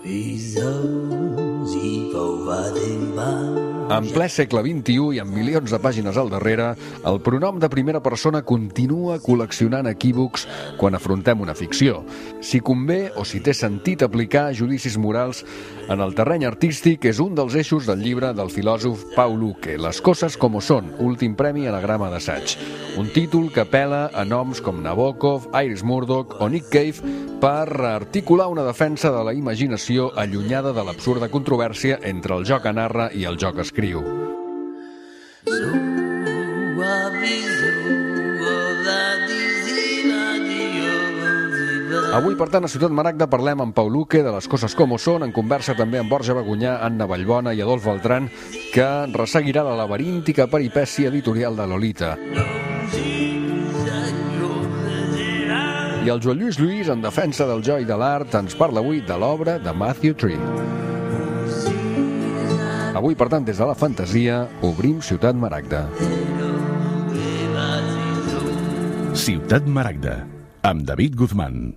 En ple segle XXI i amb milions de pàgines al darrere, el pronom de primera persona continua col·leccionant equívocs quan afrontem una ficció. Si convé o si té sentit aplicar judicis morals en el terreny artístic és un dels eixos del llibre del filòsof Pau Luque, Les coses como son, últim premi Anagrama d'assaig. Un títol que apela a noms com Nabokov, Iris Murdoch o Nick Cave per articular una defensa de la imaginació allunyada de l'absurda controvèrsia entre el jo que narra i el jo que escriu. Avui, per tant, a Ciutat Maragda parlem amb Pau Luque de Les coses como son, en conversa també amb Borja Bagunyà, Anna Vallbona i Adolf Beltrán, que resseguirà la laberíntica peripècia editorial de Lolita. I el Joan Lluís, en defensa del jo i de l'art, ens parla avui de l'obra de Matthew Tree. Avui, per tant, des de la fantasia, obrim Ciutat Maragda. Ciutat Maragda, amb David Guzmán.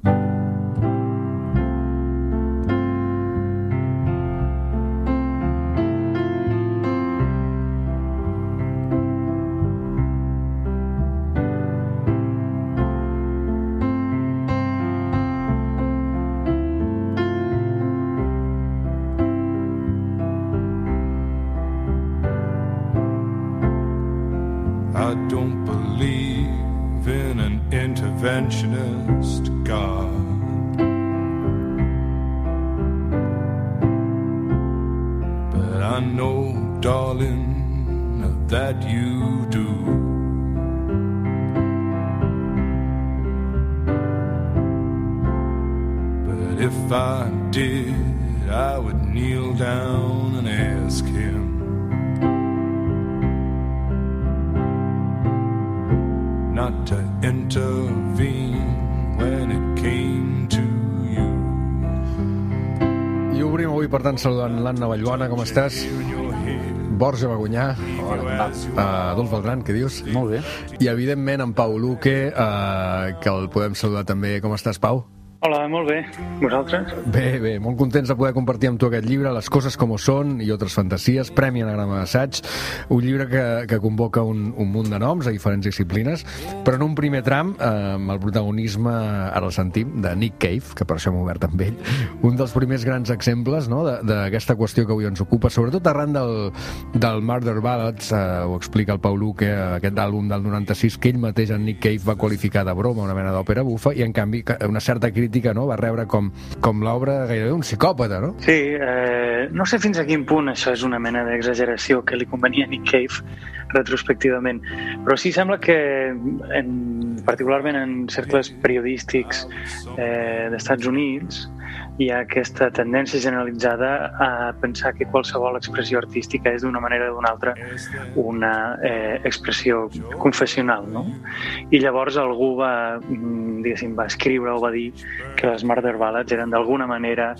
I don't believe in an interventionist God. But I know, darling, that you do. But if I did, I would kneel down and ask him not to intervene when it came to you. I obrim avui, per tant, saludant l'Anna Vallbona, com estàs? Borja Bagunyà, Adolf Beltrán, què dius? Molt bé. I, evidentment, en Pau Luque, que el podem saludar també. Com estàs, Pau? Hola, molt bé. Vosaltres? Bé, molt contents de poder compartir amb tu aquest llibre, Les coses como son i altres fantasies, Premi Anagrama d'assaig, un llibre que convoca un munt de noms a diferents disciplines, però en un primer tram, amb el protagonisme, ara el sentim, de Nick Cave, que per això hem obert amb ell, un dels primers grans exemples, no?, d'aquesta qüestió que avui ens ocupa, sobretot arran del Murder Ballads, ho explica el Pau Luque, aquest àlbum del 96, que ell mateix, en Nick Cave, va qualificar de broma, una mena d'òpera bufa, i en canvi una certa crítica, no? Va rebre com l'obra gairebé un psicòpata, no? Sí, no sé fins a quin punt això és una mena d'exageració que li convenia a Nick Cave retrospectivament, però sí sembla que particularment en cercles periodístics d'Estats Units hi ha aquesta tendència generalitzada a pensar que qualsevol expressió artística és d'una manera o d'una altra una expressió confessional, no? I llavors algú va escriure o va dir que les Murder Ballads eren d'alguna manera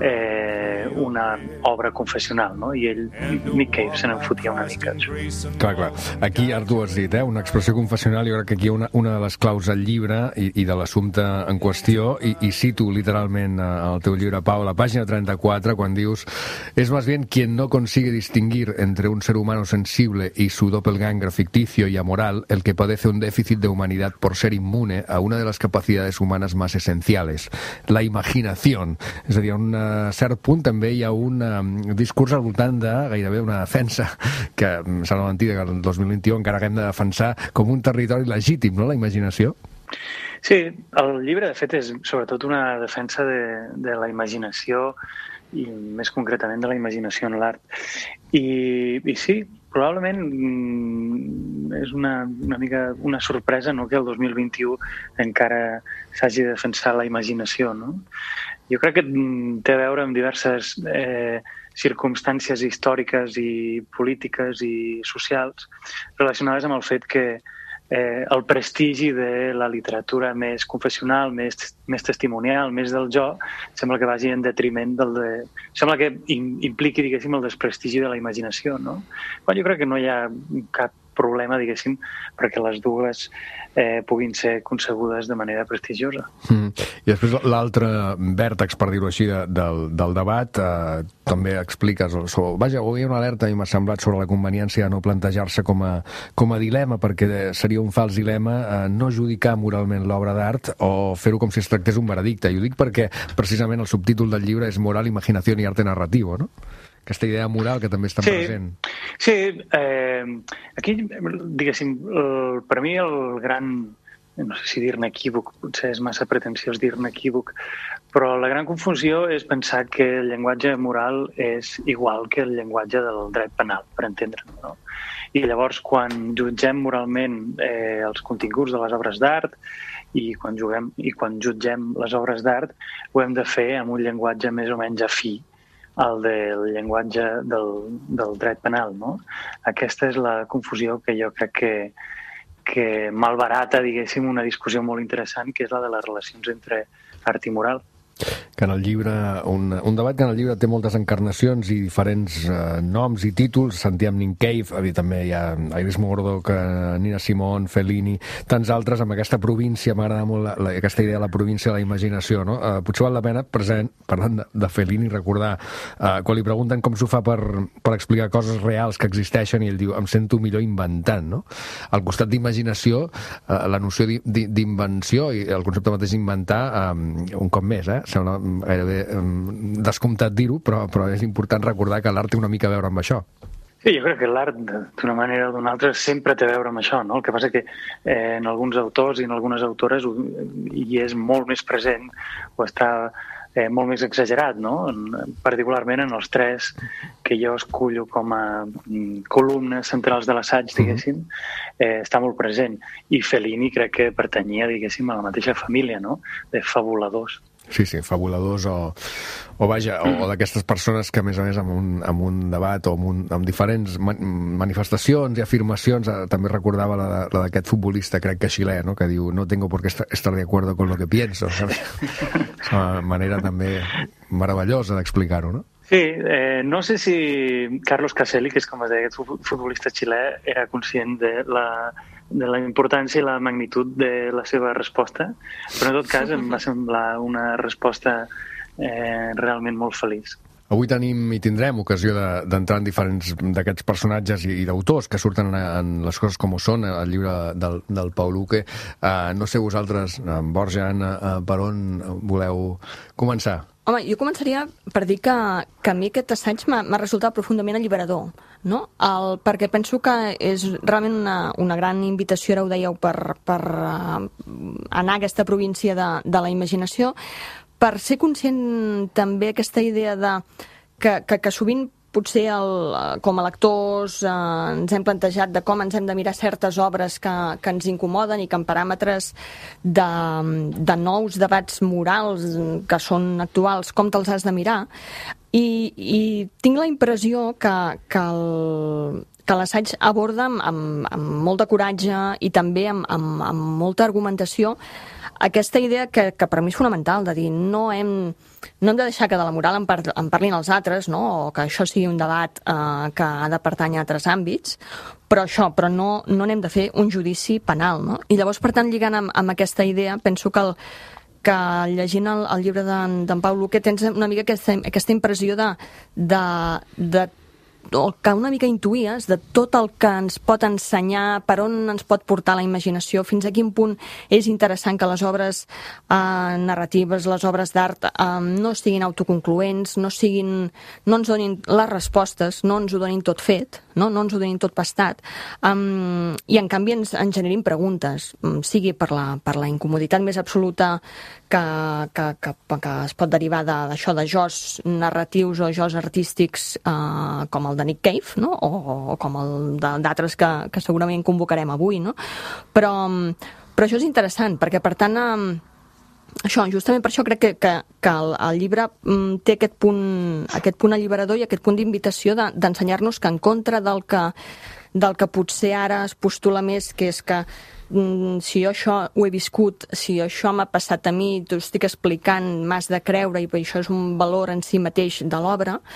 una obra confessional, no? I ell, Nick Cave, se n'en fotia una mica. Clar. Aquí, ara tu ho has dit, una expressió confessional, jo crec que aquí hi ha una de les claus del llibre i de l'assumpte en qüestió, i cito literalment el teu llibre, Pau, a la pàgina 34, quan dius: es más bien quien no consigue distinguir entre un ser humano sensible y su doppelganger ficticio y amoral el que padece un déficit de humanidad por ser inmune a una de las capacidades humanas más esenciales, la imaginación. És a dir, a un cert punt també hi ha un discurs al voltant de gairebé una defensa, que sembla mentida que el 2021 encara haguem de defensar com un territori legítim, no?, la imaginació. Sí, el llibre, de fet, és sobretot una defensa de la imaginació i més concretament de la imaginació en l'art. I sí, probablement és una mica una sorpresa, no?, que el 2021 encara s'hagi de defensar la imaginació, no? Jo crec que té a veure amb diverses circumstàncies històriques i polítiques i socials relacionades amb el fet que el prestigi de la literatura més confessional, més testimonial, més del jo, sembla que vagi en detriment sembla que impliqui, diguéssim, el desprestigi de la imaginació, no? Quan jo crec que no hi ha cap problema, diguéssim, perquè les dues puguin ser concebudes de manera prestigiosa. I després l'altre vèrtex, per dir-ho així, del debat, també expliques, vaja, hi ha una alerta, i m'ha semblat, sobre la conveniència de no plantejar-se com a dilema, perquè seria un fals dilema no judicar moralment l'obra d'art o fer-ho com si es tractés un veredicte. I ho dic perquè, precisament, el subtítol del llibre és Moral, Imaginació i Arte Narrativo, no? Aquesta idea moral que també està present. Sí, aquí, diguéssim, per mi el gran, no sé si dir-ne equívoc, potser és massa pretensiós dir-ne equívoc, però la gran confusió és pensar que el llenguatge moral és igual que el llenguatge del dret penal, per entendre'ns, no? I llavors, quan jutgem moralment els continguts de les obres d'art i quan jutgem les obres d'art, ho hem de fer amb un llenguatge més o menys afí el del llenguatge del dret penal, no? Aquesta és la confusió que jo crec que malbarata, diguéssim, una discussió molt interessant, que és la de les relacions entre art i moral. Que en el llibre, un debat que en el llibre té moltes encarnacions i diferents noms i títols. Sentíem Nick Cave, també hi ha Iris Murdoch, Nina Simone, Fellini, tants altres, amb aquesta província. M'agrada molt aquesta idea de la província de la imaginació, no? Potser val la pena, parlant de Fellini, recordar quan li pregunten com s'ho fa per explicar coses reals que existeixen, i ell diu, em sento millor inventant, no? Al costat d'imaginació, la noció d'invenció i el concepte mateix d'inventar, un cop més, sembla gairebé descomptat dir-ho, però és important recordar que l'art té una mica a veure amb això. Sí, jo crec que l'art, d'una manera o d'una altra, sempre té a veure amb això, no? El que passa que en alguns autors i en algunes autores hi és molt més present, o està molt més exagerat, no? Particularment en els tres que jo escullo com a columnes centrals de l'assaig, diguéssim, està molt present. I Fellini crec que pertanyia, diguéssim, a la mateixa família, no? De fabuladors. Sí, fabuladors o d'aquestes persones que, a més, amb un debat o amb diferents manifestacions i afirmacions, també recordava la d'aquest futbolista, crec que xilè, no? Que diu, no tengo por qué estar de acuerdo con lo que pienso. És una manera també meravellosa d'explicar-ho, no? Sí, no sé si Carlos Caselli, que és com es deia aquest futbolista xilè, era conscient de la importància i la magnitud de la seva resposta, però en tot cas em va semblar una resposta realment molt feliç. Avui tenim i tindrem ocasió d'entrar en diferents d'aquests personatges i d'autors que surten en Les coses com són, el llibre del Pau Luque. No sé vosaltres, Borja, Anna, per on voleu començar? Home, jo començaria per dir que a mi aquest assaig m'ha resultat profundament alliberador, no? Perquè penso que és realment una gran invitació, ara ho dèieu, per anar a aquesta província de la imaginació, per ser conscient també aquesta idea de que sovint potser com a lectors ens hem plantejat de com ens hem de mirar certes obres que ens incomoden i que en paràmetres de nous debats morals que són actuals, com te'ls has de mirar. I tinc la impressió que l'assaig aborda amb molt de coratge i també amb molta argumentació aquesta idea que per mi és fonamental, de dir no hem de deixar que de la moral en parlin els altres, no? O que això sigui un debat que ha de pertànyer a altres àmbits, però no n'hem de fer un judici penal, no? I llavors, per tant, lligant amb aquesta idea, penso que llegint el llibre d'en Pau Luque tens una mica aquesta impressió o que una mica intuïes de tot el que ens pot ensenyar, per on ens pot portar la imaginació, fins a quin punt és interessant que les obres narratives, les obres d'art no siguin autoconcloents, no ens donin les respostes, no ens ho donin tot fet, no ens ho donin tot pastat, i en canvi ens generin preguntes, sigui per la incomoditat més absoluta que es pot derivar d'això, de jocs narratius o jocs artístics com el de Nick Cave, no? O com el d'altres que segurament convocarem avui, no? Però això és interessant, perquè per tant justament per això crec que el llibre té aquest punt alliberador i aquest punt d'invitació d'ensenyar-nos que en contra del que potser ara es postula més, que és que si jo això ho he viscut, si això m'ha passat a mi, t'ho estic explicant, m'has de creure i això és un valor en si mateix de l'obra,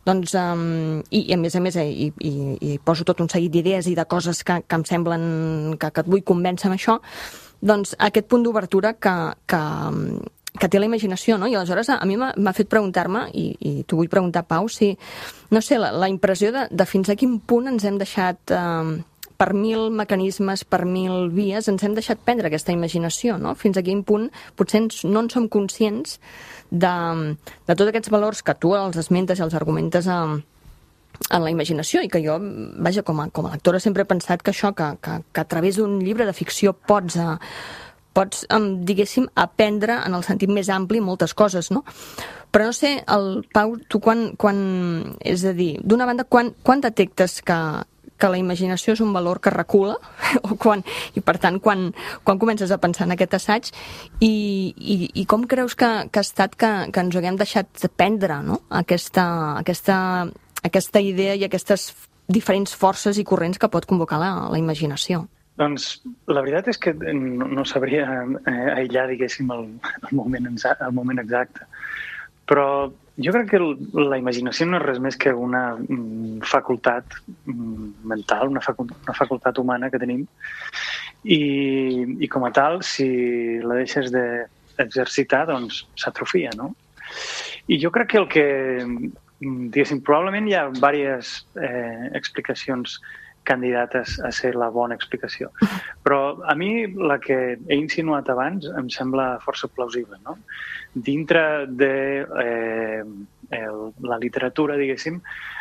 Doncs, i a més, i poso tot un seguit d'idees i de coses que em semblen que et vull convèncer amb això, doncs aquest punt d'obertura que té la imaginació, no? I aleshores a mi m'ha fet preguntar-me, i t'ho vull preguntar, Pau, si, no sé, la impressió de fins a quin punt ens hem deixat, per 1000 mecanismes, per 1000 vies, ens hem deixat prendre aquesta imaginació, no? Fins a quin punt potser no en som conscients de tots aquests valors que tu els esmentes i els argumentes en la imaginació, i que jo, vaja, com a lectora sempre he pensat que això, que a través d'un llibre de ficció pots, diguéssim, aprendre en el sentit més ampli moltes coses, no? Però no sé, Pau, tu és a dir, d'una banda, quan detectes que la imaginació és un valor que recula, i per tant, quan comences a pensar en aquest assaig, i com creus que ha estat que ens ho haguem deixat prendre, no? Aquesta idea i aquestes diferents forces i corrents que pot convocar la imaginació. Doncs la veritat és que no sabria aïllar, diguéssim, el moment exacte. Però jo crec que la imaginació no és res més que una facultat mental, una facultat humana que tenim, i com a tal, si la deixes d'exercitar, doncs s'atrofia, no? I jo crec que el que, diguéssim, probablement hi ha diverses explicacions candidates a ser la bona explicació. Però a mi la que he insinuat abans em sembla força plausible, no? Dintre de la literatura, diguéssim,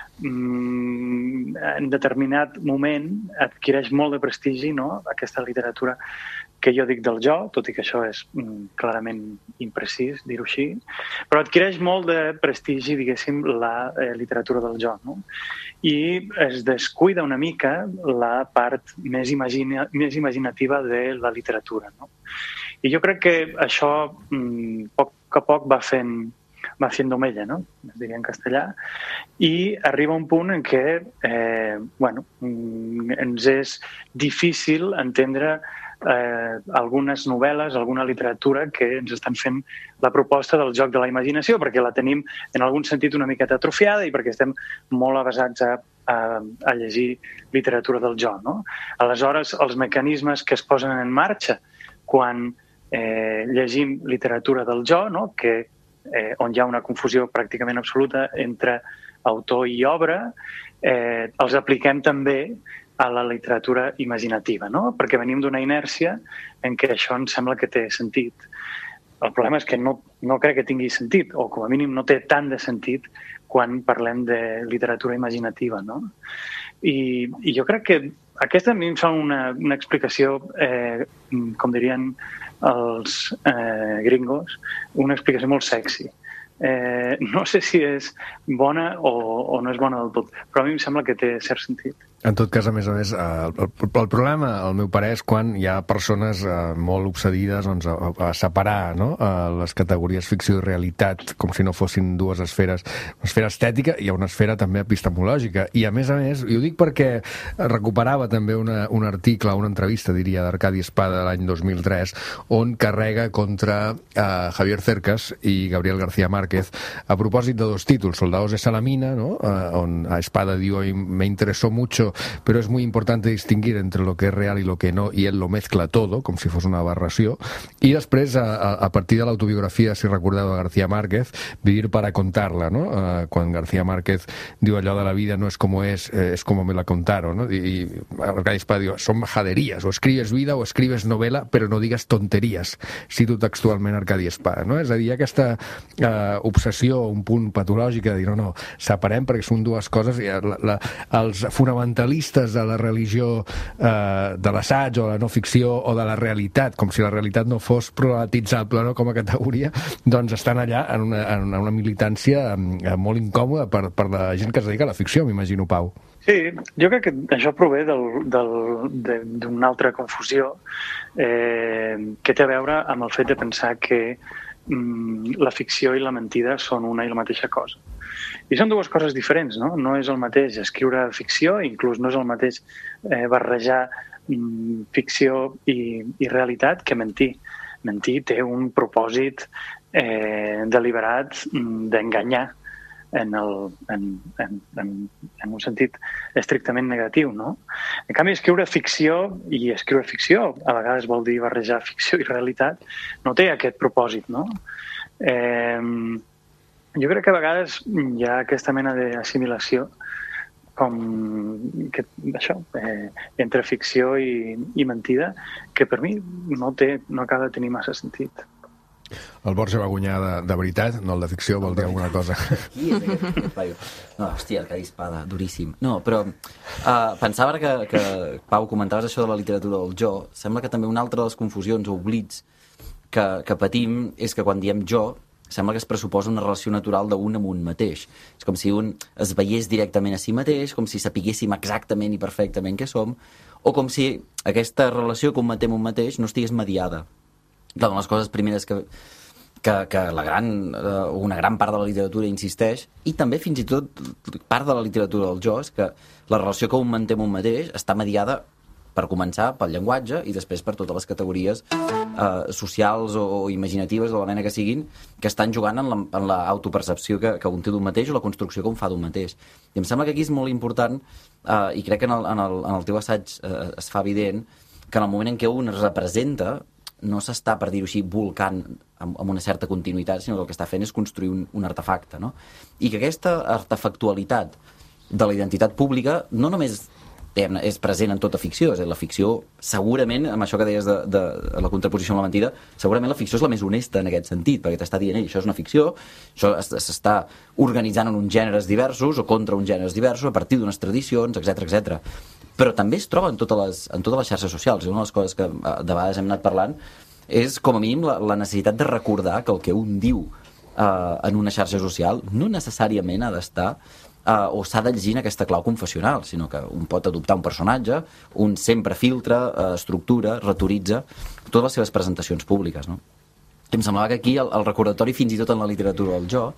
en determinat moment adquireix molt de prestigi, no? Aquesta literatura que jo dic del jo, tot i que això és clarament imprecís, dir-ho així, però adquireix molt de prestigi, diguéssim, la literatura del jo, no? I es descuida una mica la part més imaginativa de la literatura, no? I jo crec que això, a poc a poc, va fent d'omella, no? Es diria en castellà, i arriba un punt en què ens és difícil entendre algunes novel·les, alguna literatura que ens estan fent la proposta del joc de la imaginació, perquè la tenim en algun sentit una miqueta atrofiada i perquè estem molt avesats a llegir literatura del jo, no? Aleshores, els mecanismes que es posen en marxa quan llegim literatura del jo, no? On hi ha una confusió pràcticament absoluta entre autor i obra, els apliquem també a la literatura imaginativa, no? Perquè venim d'una inèrcia en què això ens sembla que té sentit. El problema és que no crec que tingui sentit, o com a mínim no té tant de sentit quan parlem de literatura imaginativa, no? I jo crec que aquesta a mi em sembla una explicació, com dirien els gringos, una explicació molt sexy. No sé si és bona o no és bona del tot, però a mi em sembla que té cert sentit. En tot cas, a més, el problema, al meu parer, és quan hi ha persones molt obsedides a separar, no? Les categories ficció i realitat, com si no fossin dues esferes. Una esfera estètica i una esfera també epistemològica. I, a més, jo ho dic perquè recuperava també un article, una entrevista, diria, d'Arcadi Espada de l'any 2003, on carrega contra Javier Cercas i Gabriel García Márquez a propòsit de dos títols, Soldados de Salamina, ¿no? On Espada diu, me interesó mucho, pero es muy importante distinguir entre lo que es real y lo que no, y él lo mezcla todo, com si fos una aberració. I després, a partir de l'autobiografia, si recordeu, de García Márquez, Vivir para contarla, ¿no? Quan García Márquez diu allò de la vida no es como es como me la contaron, ¿no? Y Arcadi Espada diu, son majaderías, o escribes vida o escribes novela, pero no digas tonterías, cito textualment Arcadi Espada, no? És a dir, aquesta obsessió, un punt patològic de dir, no, separem perquè són dues coses, i els fonamentalistes de la religió, de l'assaig o la no ficció o de la realitat, com si la realitat no fos problematitzable, no?, com a categoria, doncs estan allà en una militància molt incòmoda per la gent que es dedica a la ficció, m'imagino, Pau. Sí, jo crec que això prové d'una altra confusió que té a veure amb el fet de pensar que la ficció i la mentida són una i la mateixa cosa. I són dues coses diferents, no? No és el mateix escriure ficció, inclús no és el mateix barrejar ficció i realitat que mentir. Mentir té un propòsit deliberat d'enganyar en un sentit estrictament negatiu, no? En canvi, escriure ficció a vegades vol dir barrejar ficció i realitat, no té aquest propòsit, no? Jo crec que a vegades hi ha aquesta mena d'assimilació com que això, entre ficció i mentida, que per mi no acaba de tenir massa sentit. El Borja Bagunyà de veritat, no el de ficció, vol dir alguna cosa. Qui és aquest paio? No, hòstia, que dispada, duríssim. No, però pensava que Pau, comentaves això de la literatura del jo. Sembla que també una altra de les confusions o oblits que patim és que quan diem jo, sembla que es pressuposa una relació natural d'un amb un mateix. És com si un es veiés directament a si mateix, com si sapiguéssim exactament i perfectament què som, o com si aquesta relació que un matem un mateix no estigués mediada. Una de les coses primeres que una gran part de la literatura insisteix, i també fins i tot part de la literatura del jo, és que la relació que un manté amb un mateix està mediada, per començar, pel llenguatge i després per totes les categories socials o imaginatives de la mena que siguin, que estan jugant en l'autopercepció que un té d'un mateix o la construcció que un fa d'un mateix. I em sembla que aquí és molt important, i crec que en el teu assaig es fa evident, que en el moment en què un es representa no s'està, per dir-ho així, volcant amb una certa continuïtat, sinó que el que està fent és construir un artefacte, no? I que aquesta artefactualitat de la identitat pública no només és present en tota ficció, és a dir, la ficció segurament, amb això que deies de la contraposició amb la mentida, segurament la ficció és la més honesta en aquest sentit, perquè t'està dient, això és una ficció, això s'està organitzant en uns gèneres diversos o contra uns gèneres diversos a partir d'unes tradicions, etc. Però també es troba en totes les xarxes socials, i una de les coses que de vegades hem anat parlant és, com a mínim, la necessitat de recordar que el que un diu en una xarxa social no necessàriament ha d'estar o s'ha de llegir en aquesta clau confessional, sinó que un pot adoptar un personatge, un sempre filtra, estructura, retoritza totes les seves presentacions públiques, no? I em semblava que aquí el recordatori, fins i tot en la literatura del jo,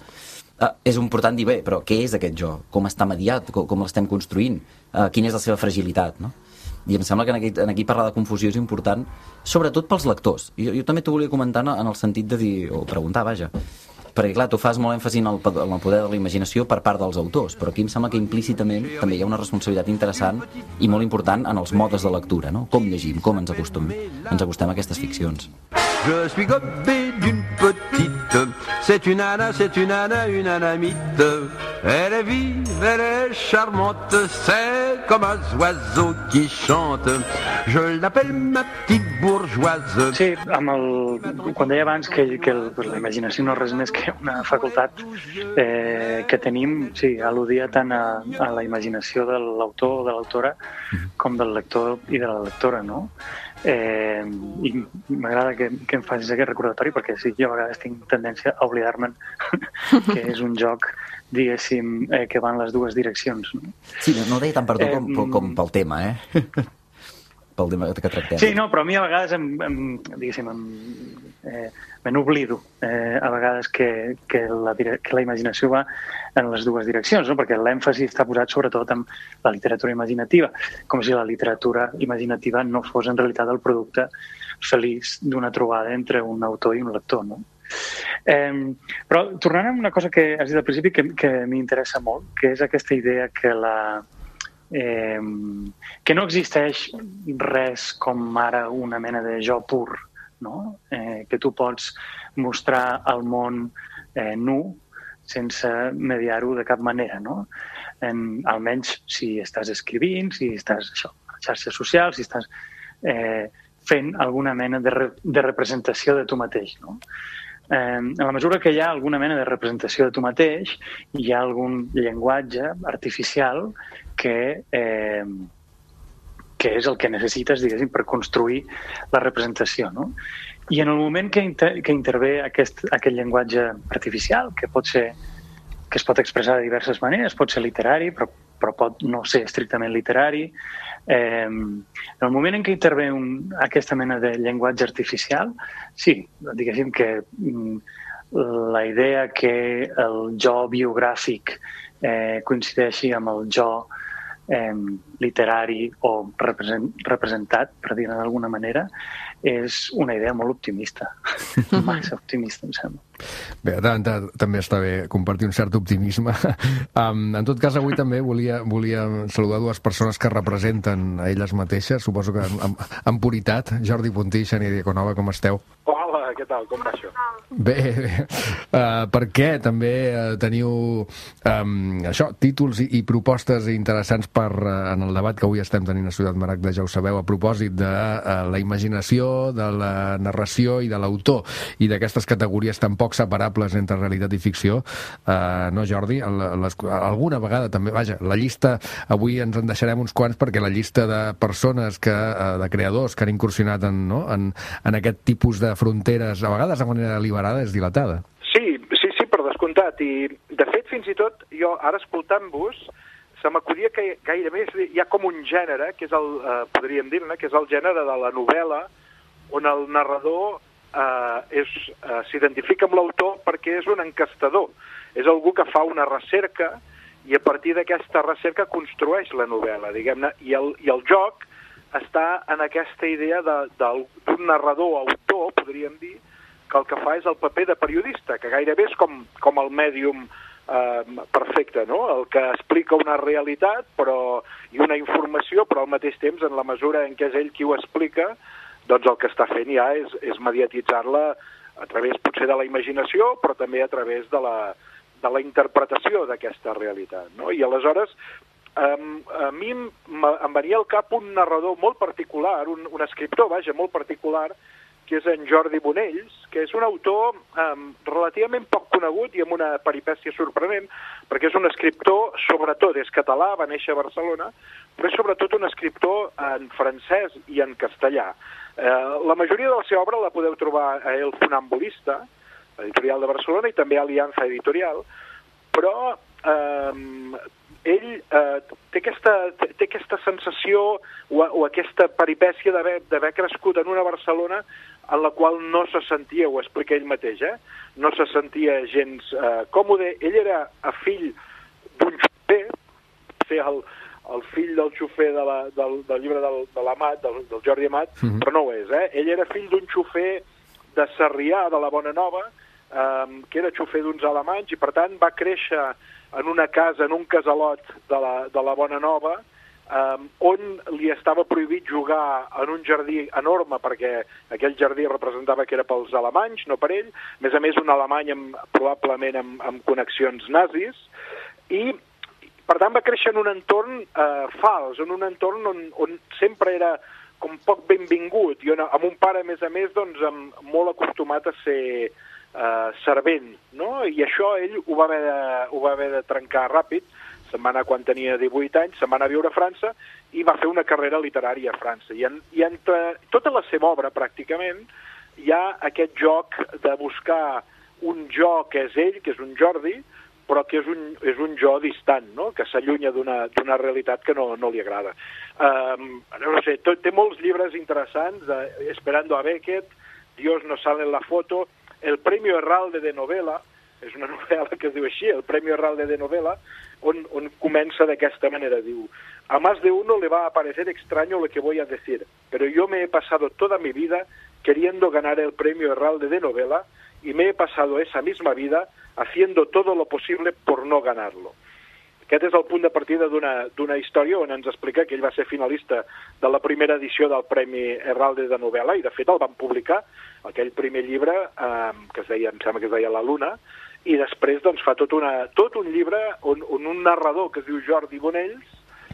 és important dir, bé, però què és aquest jo? Com està mediat? Com l'estem construint? Quina és la seva fragilitat, no? I em sembla que aquí parlar de confusió és important, sobretot pels lectors. Jo també t'ho volia comentar en el sentit de dir, o preguntar, vaja, perquè, clar, tu fas molt èmfasi en el poder de la imaginació per part dels autors, però aquí em sembla que implícitament també hi ha una responsabilitat interessant i molt important en els modes de lectura, no? Com llegim, com ens acostem a aquestes ficcions. Je suis gobé d'une petite, c'est une nana, une anamite. Elle est vive, elle est charmante, c'est comme un oiseau qui chante. Je l'appelle ma petite bourgeoise. Sí, quan deia abans que la imaginació no és res més que una facultat que tenim, sí, al·ludia tant a la imaginació de l'autor o de l'autora com del lector i de la lectora, no? I m'agrada que em facis aquest recordatori perquè sí, jo a vegades tinc tendència a oblidar-me'n que és un joc, diguéssim, que va en les dues direccions, no? Sí, no ho deia tant per tu com pel tema, pel tema que tractem. Sí, no, però a mi a vegades me n'oblido a vegades que la imaginació va en les dues direccions, no? Perquè l'èmfasi està posat sobretot en la literatura imaginativa, com si la literatura imaginativa no fos en realitat el producte feliç d'una trobada entre un autor i un lector, no? Però tornant a una cosa que has dit al principi que m'interessa molt, que és aquesta idea que no existeix res com ara una mena de jo pur, no? Que tu pots mostrar al món nu sense mediar-ho de cap manera, no? Almenys si estàs escrivint, si estàs a xarxes socials, si estàs fent alguna mena de representació de tu mateix, no? En la mesura que hi ha alguna mena de representació de tu mateix, hi ha algun llenguatge artificial que és el que necessites, diguéssim, per construir la representació, no? I en el moment que intervé aquest llenguatge artificial, que es pot expressar de diverses maneres, pot ser literari, però pot no ser estrictament literari, en el moment en què intervé aquesta mena de llenguatge artificial, sí, diguéssim que la idea que el jo biogràfic coincideixi amb el jo literari o representat, per dir-ho d'alguna manera, és una idea molt optimista. Massa optimista, em sembla. Bé, també està bé compartir un cert optimisme. En tot cas, avui també volia saludar dues persones que representen a elles mateixes, suposo que amb puritat. Jordi Puntí i Xènia Diaconova, com esteu? Hola, què tal? Com va això? Bé. Per què també teniu això, títols i propostes interessants en el debat que avui estem tenint a Ciutat Maragda, ja ho sabeu, a propòsit de la imaginació, de la narració i de l'autor, i d'aquestes categories tan poc separables entre realitat i ficció, no, Jordi? Alguna vegada també, vaja, la llista, avui ens en deixarem uns quants perquè la llista de persones, de creadors que han incursionat en aquest tipus de fronteres, a vegades de manera deliberada, és dilatada. Sí, per descomptat, i de fet fins i tot jo ara escoltant-vos se m'acudia que gairebé hi ha com un gènere, que és podríem dir-ne, que és el gènere de la novel·la, on el narrador s'identifica amb l'autor perquè és un encastador, és algú que fa una recerca i a partir d'aquesta recerca construeix la novel·la, diguem-ne, i el joc està en aquesta idea d'un narrador-autor, podríem dir, que el que fa és el paper de periodista, que gairebé és com el mèdium perfecte, no? El que explica una realitat i una informació, però al mateix temps, en la mesura en què és ell qui ho explica, doncs el que està fent ja és mediatitzar-la a través potser de la imaginació, però també a través de la interpretació d'aquesta realitat, no? I aleshores, a mi em venia al cap un narrador molt particular, un escriptor, vaja, molt particular, que és en Jordi Bonells, que és un autor relativament poc conegut i amb una peripècia sorprenent, perquè és un escriptor, sobretot, és català, va néixer a Barcelona, però és sobretot un escriptor en francès i en castellà. La majoria de la seva obra la podeu trobar a El Funambulista, editorial de Barcelona, i també a Alianza Editorial, però ell té aquesta sensació o aquesta peripècia d'haver crescut en una Barcelona en la qual no se sentia, ho explica ell mateix, no se sentia gens còmode. Ell era fill d'un xofer, el fill del xofer del llibre de l'Amat, del Jordi Amat, però no ho és. Ell era fill d'un xofer de Sarrià, de la Bona Nova, que era xofer d'uns alemanys, i per tant va créixer en una casa, en un casalot de la Bona Nova, on li estava prohibit jugar en un jardí enorme, perquè aquell jardí representava que era pels alemanys, no per ell, a més un alemany probablement amb connexions nazis, i per tant va créixer en un entorn fals, en un entorn on sempre era com poc benvingut, i amb un pare, a més, doncs, molt acostumat a ser servent, no? I això ell ho va haver de trencar ràpid. Se'n va anar quan tenia 18 anys, se'n va anar a viure a França i va fer una carrera literària a França. I entre tota la seva obra, pràcticament, hi ha aquest joc de buscar un jo que és ell, que és un Jordi, però que és un jo distant, no? Que s'allunya d'una realitat que no li agrada. No sé, té molts llibres interessants, Esperando a Beckett, Dios no sale en la foto, el Premio Herralde de Novela, és una novel·la que es diu així, el Premio Herralde de Novela, on comença d'aquesta manera, diu: a más de uno le va a parecer extraño lo que voy a decir, pero yo me he pasado toda mi vida queriendo ganar el Premio Herralde de Novela y me he pasado esa misma vida haciendo todo lo posible por no ganarlo. Aquest és el punt de partida d'una història on ens explica que ell va ser finalista de la primera edició del Premi Herralde de Novel·la, i de fet el van publicar, aquell primer llibre, que em sembla que es deia La Luna, i després doncs, fa tot un llibre on un narrador que es diu Jordi Bonells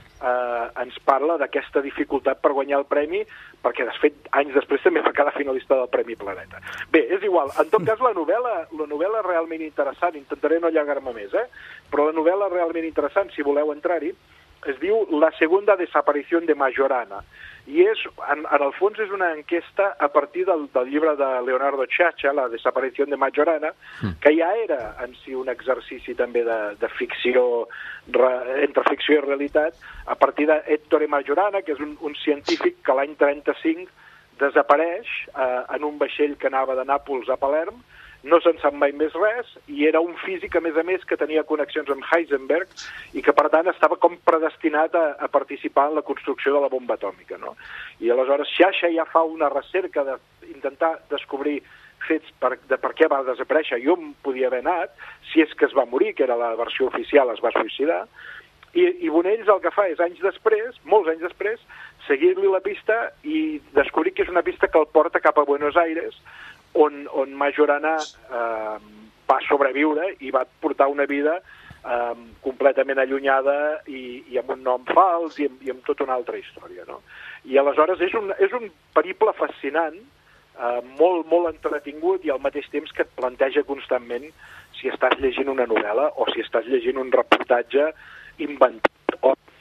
ens parla d'aquesta dificultat per guanyar el premi, perquè de fet anys després també va quedar finalista del Premi Planeta. Bé, és igual, en tot cas la novel·la realment interessant, intentaré no allargar-me més, però la novel·la realment interessant, si voleu entrar-hi, es diu La segunda desaparición de Majorana, i en el fons és una enquesta a partir del llibre de Leonardo Sciascia, La desaparición de Majorana, que ja era en si un exercici també de ficció, entre ficció i realitat, a partir d'Ettore Majorana, que és un científic que l'any 35 desapareix en un vaixell que anava de Nàpols a Palerm, no se'n sap mai més res, i era un físic, a més, que tenia connexions amb Heisenberg i que, per tant, estava com predestinat a participar en la construcció de la bomba atòmica, no? I aleshores Sciascia ja fa una recerca d'intentar descobrir fets de per què va desaparèixer i on podia haver anat, si és que es va morir, que era la versió oficial, es va suïcidar, i Bonells el que fa és, molts anys després, seguir-li la pista i descobrir que és una pista que el porta cap a Buenos Aires, on Majorana va sobreviure i va portar una vida completament allunyada i amb un nom fals i amb tota una altra història, no? I aleshores és un periple fascinant, molt, molt entretingut i al mateix temps que et planteja constantment si estàs llegint una novel·la o si estàs llegint un reportatge inventat.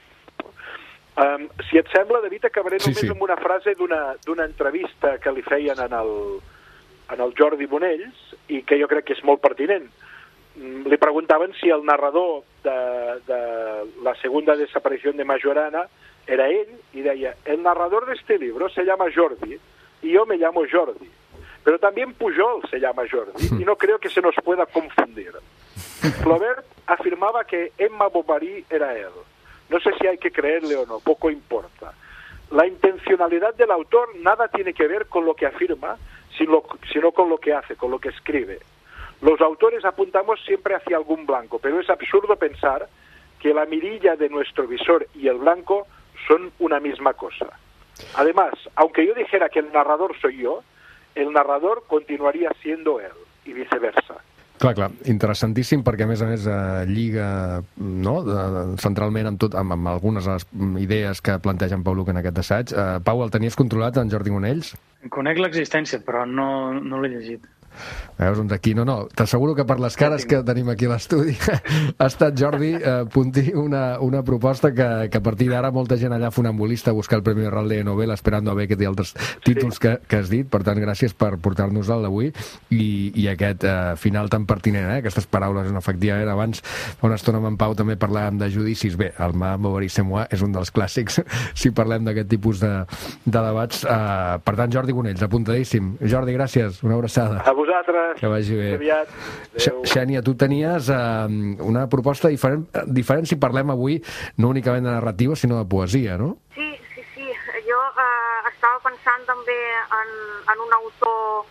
Si et sembla, David, acabaré només amb una frase d'una entrevista que li feien en el Jordi Bonells i que jo crec que és molt pertinent. Li preguntaven si el narrador de la segunda desaparición de Majorana era ell y deia, el narrador de este libro se llama Jordi y yo me llamo Jordi, pero también Pujol se llama Jordi y no creo que se nos pueda confundir. Flaubert afirmaba que Emma Bovary era él. No sé si hay que creerle o no, poco importa. La intencionalidad del autor nada tiene que ver con lo que afirma, sino con lo que hace, con lo que escribe. Los autores apuntamos siempre hacia algún blanco, pero es absurdo pensar que la mirilla de nuestro visor y el blanco son una misma cosa. Además, aunque yo dijera que el narrador soy yo, el narrador continuaría siendo él, y viceversa. Clar, interessantíssim perquè a més lliga centralment amb algunes de les idees que planteja en Pau Luc en aquest assaig. Pau, el tenies controlat, en Jordi Bonells? Conec l'existència, però no l'he llegit. Veus, doncs aquí no. T'asseguro que per les cares que tenim aquí a l'estudi ha estat, Jordi, Puntí, una proposta que a partir d'ara molta gent allà funambulista a buscar el Premi Real de Novela esperando a ver que té altres títols que has dit. Per tant, gràcies per portar-nos-el d'avui i aquest final tan pertinent, aquestes paraules, efectivament. Abans, fa una estona amb en Pau també parlàvem de judicis. Bé, el Madame Bovary c'est moi és un dels clàssics si parlem d'aquest tipus de debats. Per tant, Jordi Bonells, apuntadíssim. Jordi, gràcies. Una abraçada. A vosaltres. Que vagi bé. Aviat. Xènia, tu tenies una proposta diferent si parlem avui no únicament de narrativa, sinó de poesia, no? Sí. Jo estava pensant també en un autor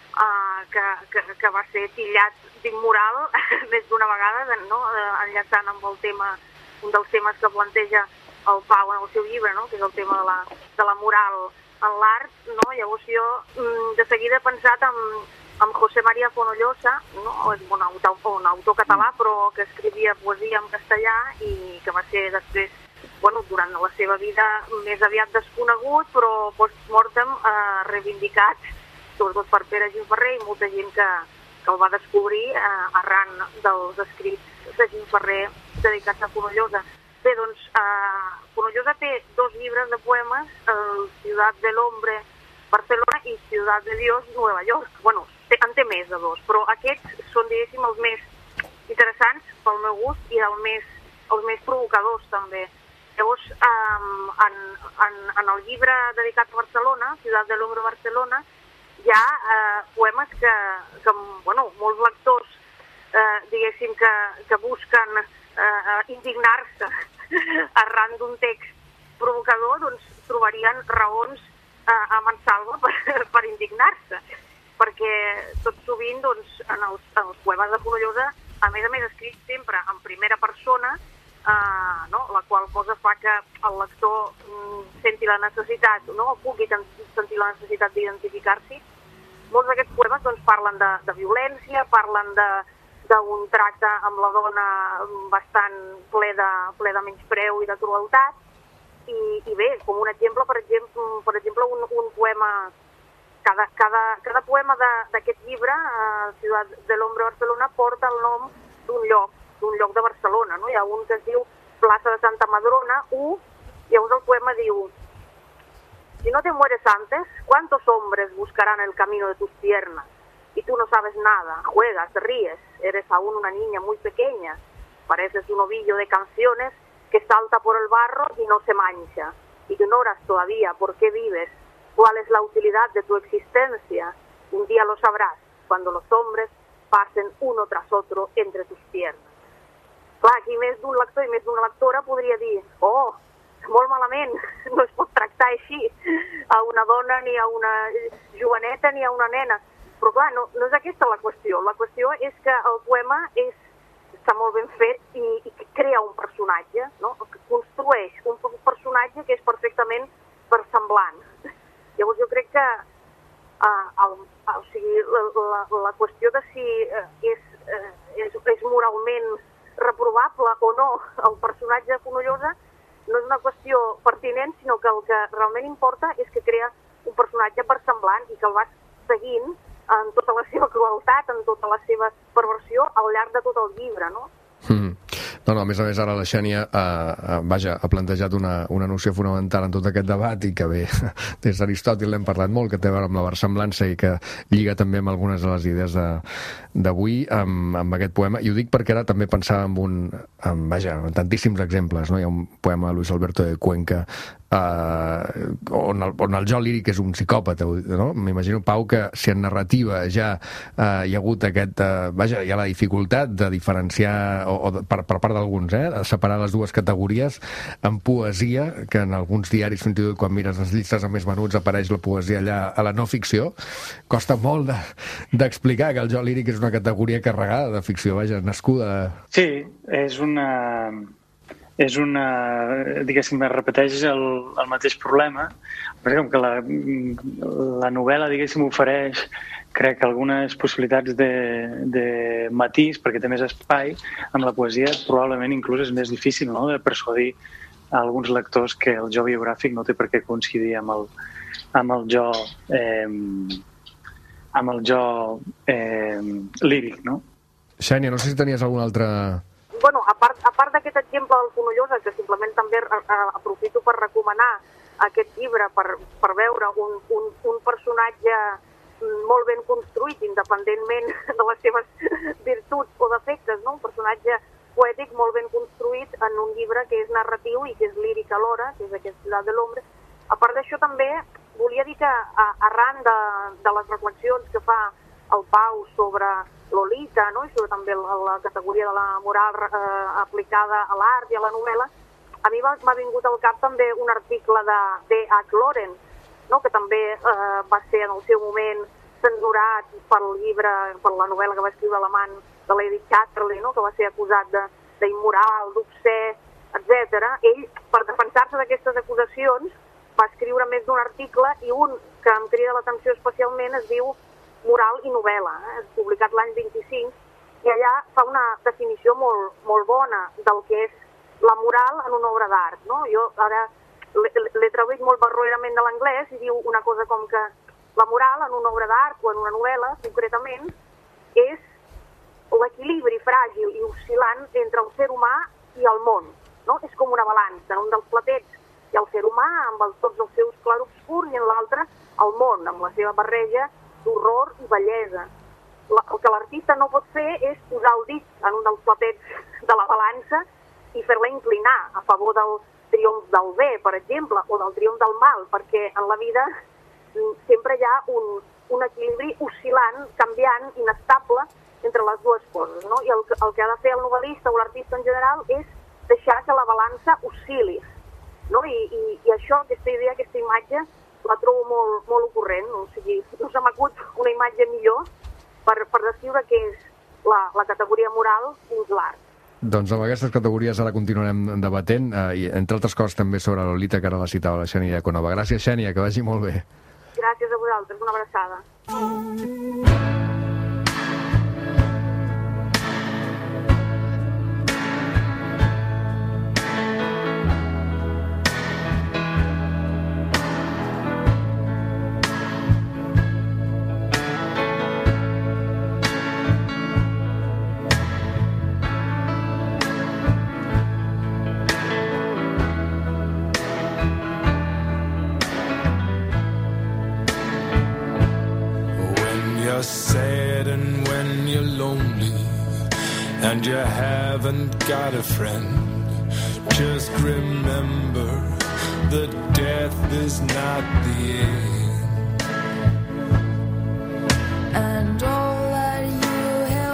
que va ser tillat d'immoral més d'una vegada, no? Enllaçant amb un dels temes que planteja el Pau en el seu llibre, no? Que és el tema de la moral en l'art, no? Llavors jo de seguida he pensat amb José María Fonollosa, no? un autor català però que escrivia poesia en castellà i que va ser després, durant la seva vida més aviat desconegut, però post-mortem reivindicat, sobretot per Pere Gimferrer i molta gent que el va descobrir arran dels escrits de Gimferrer dedicats a Fonollosa. Bé, doncs, Fonollosa té 2 llibres de poemes, Ciudad del Hombre, Barcelona i Ciudad de Dios, Nueva York. En té més de 2, però aquests són, diguéssim, els més interessants pel meu gust i els més provocadors, també. Llavors, en el llibre dedicat a Barcelona, Ciudad del Hombre, Barcelona, hi ha poemes que molts lectors, diguéssim, que busquen indignar-se arran d'un text provocador, doncs trobarien raons a mansalva per indignar-se, perquè tot sovint en els poemes de Fonollosa, a més escrits sempre en primera persona, la qual cosa fa que el lector senti la necessitat, o pugui sentir la necessitat d'identificar-s'hi. Molts d'aquests poemes parlen de violència, parlen d'un tracte amb la dona bastant ple de menyspreu i de crueltat, i bé, com un exemple, per exemple, un poema, cada poema d'aquest llibre, Ciudad del Hombre Barcelona, porta el nom d'un lloc de Barcelona, no? Hi ha un que es diu Plaça de Santa Madrona, llavors el poema diu: si no te mueres antes, ¿cuántos hombres buscarán el camino de tus piernas? Y tú no sabes nada, juegas, ríes, eres aún una niña muy pequeña, pareces un ovillo de canciones que salta por el barro y no se mancha. Ignoras todavía por qué vives, cuál es la utilidad de tu existencia. Un día lo sabrás, cuando los hombres passen uno tras otro entre tus piernas. Clar, aquí més d'un lector i més d'una lectora podria dir molt malament, no es pot tractar així a una dona, ni a una joveneta, ni a una nena. Però clar, no és aquesta la qüestió. La qüestió és que el poema està molt ben fet i crea un personatge, no? Construeix un personatge que és perfectament versemblant. Llavors jo crec que la qüestió de si és moralment reprovable o no el personatge de Fonollosa no és una qüestió pertinent, sinó que el que realment importa és que crea un personatge versemblant i que el vas seguint en tota la seva crueltat, en tota la seva perversió al llarg de tot el llibre, no? No, a més, ara la Xènia ha plantejat una noció fonamental en tot aquest debat i que bé, des d'Aristòtil l'hem parlat molt, que té a veure amb la versemblança i que lliga també amb algunes de les idees d'avui amb aquest poema. I ho dic perquè ara també pensava en tantíssims exemples, no? Hi ha un poema de Luis Alberto de Cuenca on el jo líric és un psicòpata, no? M'imagino, Pau, que si en narrativa ja hi ha hagut hi ha la dificultat de diferenciar per part d'alguns, de separar les dues categories, en poesia, que en alguns diaris, fins i tot quan mires les llistes amb més venuts apareix la poesia allà a la no ficció, costa molt d'explicar que el jo líric és una categoria carregada de ficció, nascuda... Sí, és una, diguéssim, es repeteix el mateix problema, perquè com que la novel·la, diguéssim, ofereix, crec, algunes possibilitats de matís, perquè té més espai, amb la poesia probablement inclús és més difícil, no?, de persuadir a alguns lectors que el jo biogràfic no té per què coincidir amb el jo líric, no? Xènia, no sé si tenies algun altre... Bueno, a part d'aquest exemple del Fonollosa, que simplement també aprofito per recomanar aquest llibre per veure un personatge molt ben construït, independentment de les seves virtuts o defectes, no? Un personatge poètic molt ben construït en un llibre que és narratiu i que és líric alhora, que és aquest Ciutat de l'Hombre. A part d'això també volia dir que arran de les reflexions que fa el Pau sobre Lolita, no? I sobre també la categoria de la moral aplicada a l'art i a la novel·la, a mi m'ha vingut al cap també un article de D.H. Lawrence, no? Que també va ser en el seu moment censurat pel llibre, per la novel·la que va escriure l'amant de Lady Chatterley, no? Que va ser acusat d'immoral, d'obscè, etc. Ell, per defensar-se d'aquestes acusacions, va escriure més d'un article i un que em crida l'atenció especialment es diu Moral i novel·la, publicat l'any 25, i allà fa una definició molt bona del que és la moral en una obra d'art, no? Jo ara l'he traduït molt barroerament de l'anglès i diu una cosa com que la moral en una obra d'art o en una novel·la, concretament, és l'equilibri fràgil i oscil·lant entre el ser humà i el món, no? És com una balança, en un dels platets hi ha el ser humà amb tots els seus clarobscurs i en l'altre el món, amb la seva barreja d'horror i bellesa. El que l'artista no pot fer és posar el dit en un dels platets de la balança i fer-la inclinar a favor del triomf del bé, per exemple, o del triomf del mal, perquè en la vida sempre hi ha un equilibri oscil·lant, canviant, inestable entre les dues coses, no? I el que ha de fer el novel·lista o l'artista en general és deixar que la balança oscil·li, no? I això, aquesta idea, aquesta imatge, la trobo molt ocorrent, o sigui, no se m'acut una imatge millor per descriure què és la categoria moral dins l'art. Doncs amb aquestes categories ara continuarem debatent, i entre altres coses també sobre Lolita, que ara la citava la Xènia Iaconova. Gràcies, Xènia, que vagi molt bé. Gràcies a vosaltres, una abraçada. Sad and when you're lonely and you haven't got a friend, just remember that death is not the end. And all that you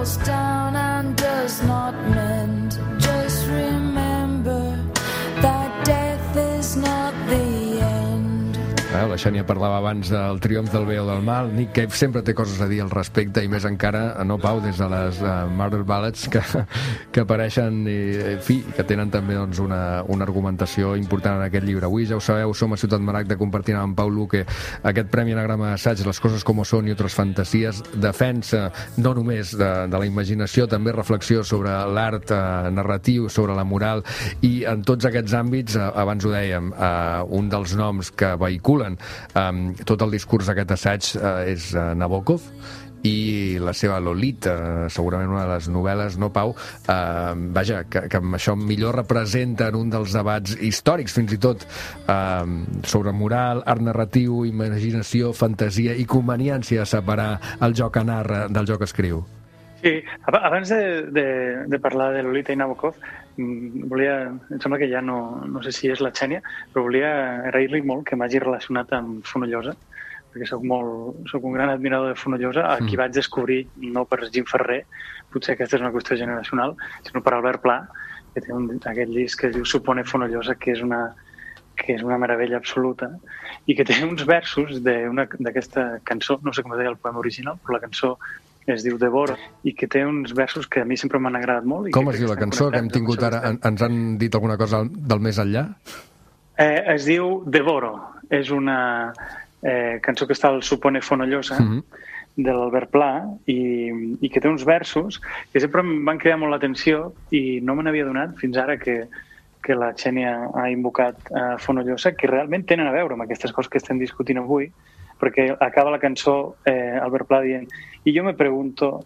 falls down and does not mend. Just remember that death is not the end. La Xènia parlava abans del triomf del bé o del mal. Nick Cave sempre té coses a dir al respecte, i més encara, no, Pau, des de les Murder Ballads que apareixen i que tenen també doncs, una argumentació important en aquest llibre. Avui, ja ho sabeu, som a Ciutat Maragda compartint amb Pau Luque aquest Premi Anagrama d'Assaig, Les coses como son i altres fantasies, defensa no només de la imaginació, també reflexió sobre l'art narratiu, sobre la moral, i en tots aquests àmbits, abans ho dèiem, un dels noms que vehiculen tot el discurs d'aquest assaig és Nabokov, i la seva Lolita, segurament una de les novel·les, no, Pau? Vaja, que amb això millor representen un dels debats històrics, fins i tot, sobre moral, art narratiu, imaginació, fantasia i conveniència de separar el joc que narra del joc que escriu. Sí, abans de parlar de Lolita i Nabokov, em sembla que ja no sé si és la Xènia, però volia agrair-li molt que m'hagi relacionat amb Fonollosa, perquè soc un gran admirador de Fonollosa, a qui vaig descobrir no per Jim Ferrer, potser aquesta és una qüestió generacional, sinó per Albert Pla, que té aquest disc que es diu Supone Fonollosa, que és una meravella absoluta, i que té uns versos d'aquesta cançó, no sé com es deia el poema original, però la cançó es diu Devoro, i que té uns versos que a mi sempre m'han agradat molt. Com es diu la cançó que hem tingut ara? Ens han dit alguna cosa del més enllà? Es diu Devoro. És una cançó que està al Supone Fonollosa, de l'Albert Pla, i que té uns versos que sempre em van cridar molt l'atenció i no me n'havia donat fins ara que la Xènia ha invocat Fonollosa, que realment tenen a veure amb aquestes coses que estem discutint avui, perquè acaba la cançó Albert Pla dient y yo me pregunto,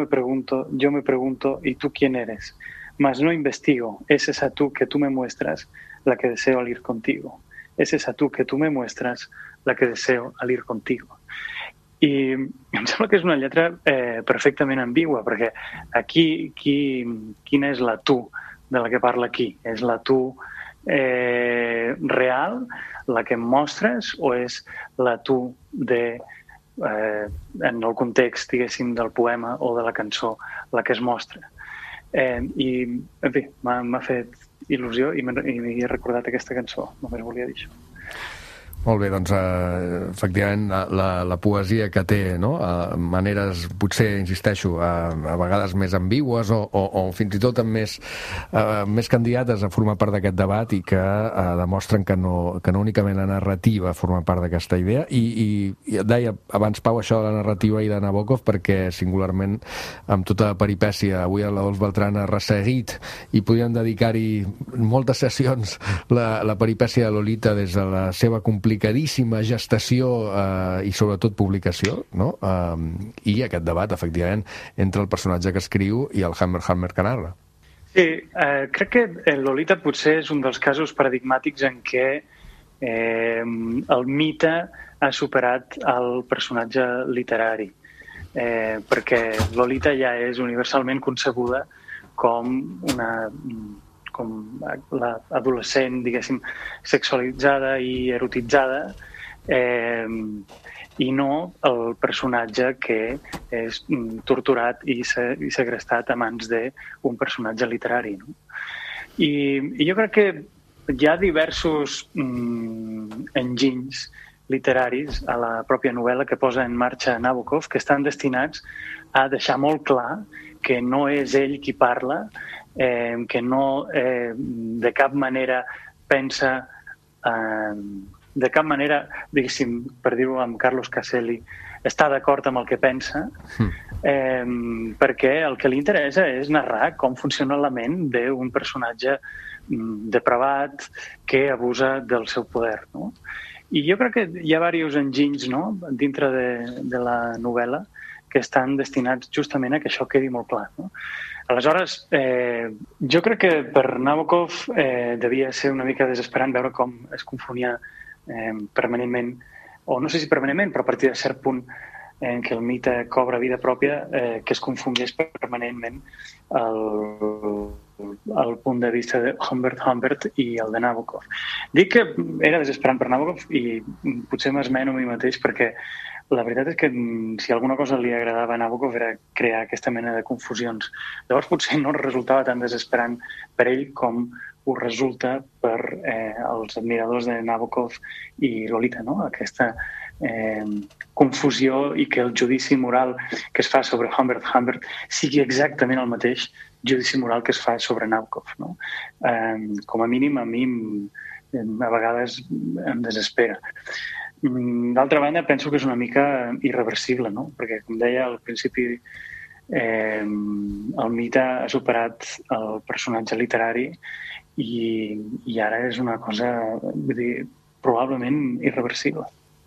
¿y tú quién eres? Mas no investigo, es esa tú que tú me muestras la que deseo al ir contigo. Es esa tú que tú me muestras la que deseo al ir contigo. I em sembla que és una lletra perfectament ambigua, perquè aquí quina és la tu de la que parla aquí? És la tu real, la que em mostres, o és la tu en el context, diguéssim, del poema o de la cançó, la que es mostra? I, en fi, m'ha fet il·lusió i m'he recordat aquesta cançó. Només volia dir això. Molt bé, doncs efectivament la poesia que té, no? Maneres, potser, insisteixo, a vegades més ambigües o fins i tot amb més candidates a formar part d'aquest debat i que demostren que no únicament la narrativa forma part d'aquesta idea. I et deia abans, Pau, això de la narrativa i de Nabokov, perquè singularment amb tota la peripècia, avui a la Dolç Beltrán ha resseguit i podríem dedicar-hi moltes sessions la peripècia de Lolita des de la seva complicadíssima gestació i sobretot publicació, no? I aquest debat, efectivament, entre el personatge que escriu i el Hammer que narra. Sí, crec que Lolita potser és un dels casos paradigmàtics en què el mite ha superat el personatge literari, perquè Lolita ja és universalment concebuda com l'adolescent, diguéssim, sexualitzada i erotitzada, i no el personatge que és torturat i segrestat a mans d'un personatge literari. No? I jo crec que hi ha diversos enginys literaris a la pròpia novel·la que posa en marxa Nabokov, que estan destinats a deixar molt clar que no és ell qui parla, que no de cap manera pensa, de cap manera, diguéssim, per dir-ho amb Carlos Caselli, està d'acord amb el que pensa, perquè el que li interessa és narrar com funciona la ment d'un personatge depravat que abusa del seu poder. No? I jo crec que hi ha diversos enginys, no?, dintre de la novel·la que estan destinats justament a que això quedi molt clar. No? Aleshores, jo crec que per Nabokov devia ser una mica desesperant veure com es confonia permanentment, o no sé si permanentment, però a partir de cert punt en què el mite cobra vida pròpia, que es confongués permanentment el punt de vista de Humbert i el de Nabokov. Dic que era desesperant per Nabokov i potser m'esmeno a mi mateix perquè la veritat és que si alguna cosa li agradava a Nabokov era crear aquesta mena de confusions. Llavors potser no resultava tan desesperant per ell com ho resulta per els admiradors de Nabokov i Lolita, no? Aquesta confusió i que el judici moral que es fa sobre Humbert sigui exactament el mateix judici moral que es fa sobre Nabokov, no? Com a mínim a mi a vegades em desespera. D'altra banda, penso que és una mica irreversible, no? Perquè, com deia al principi, el mite ha superat el personatge literari i ara és una cosa, vull dir, probablement irreversible.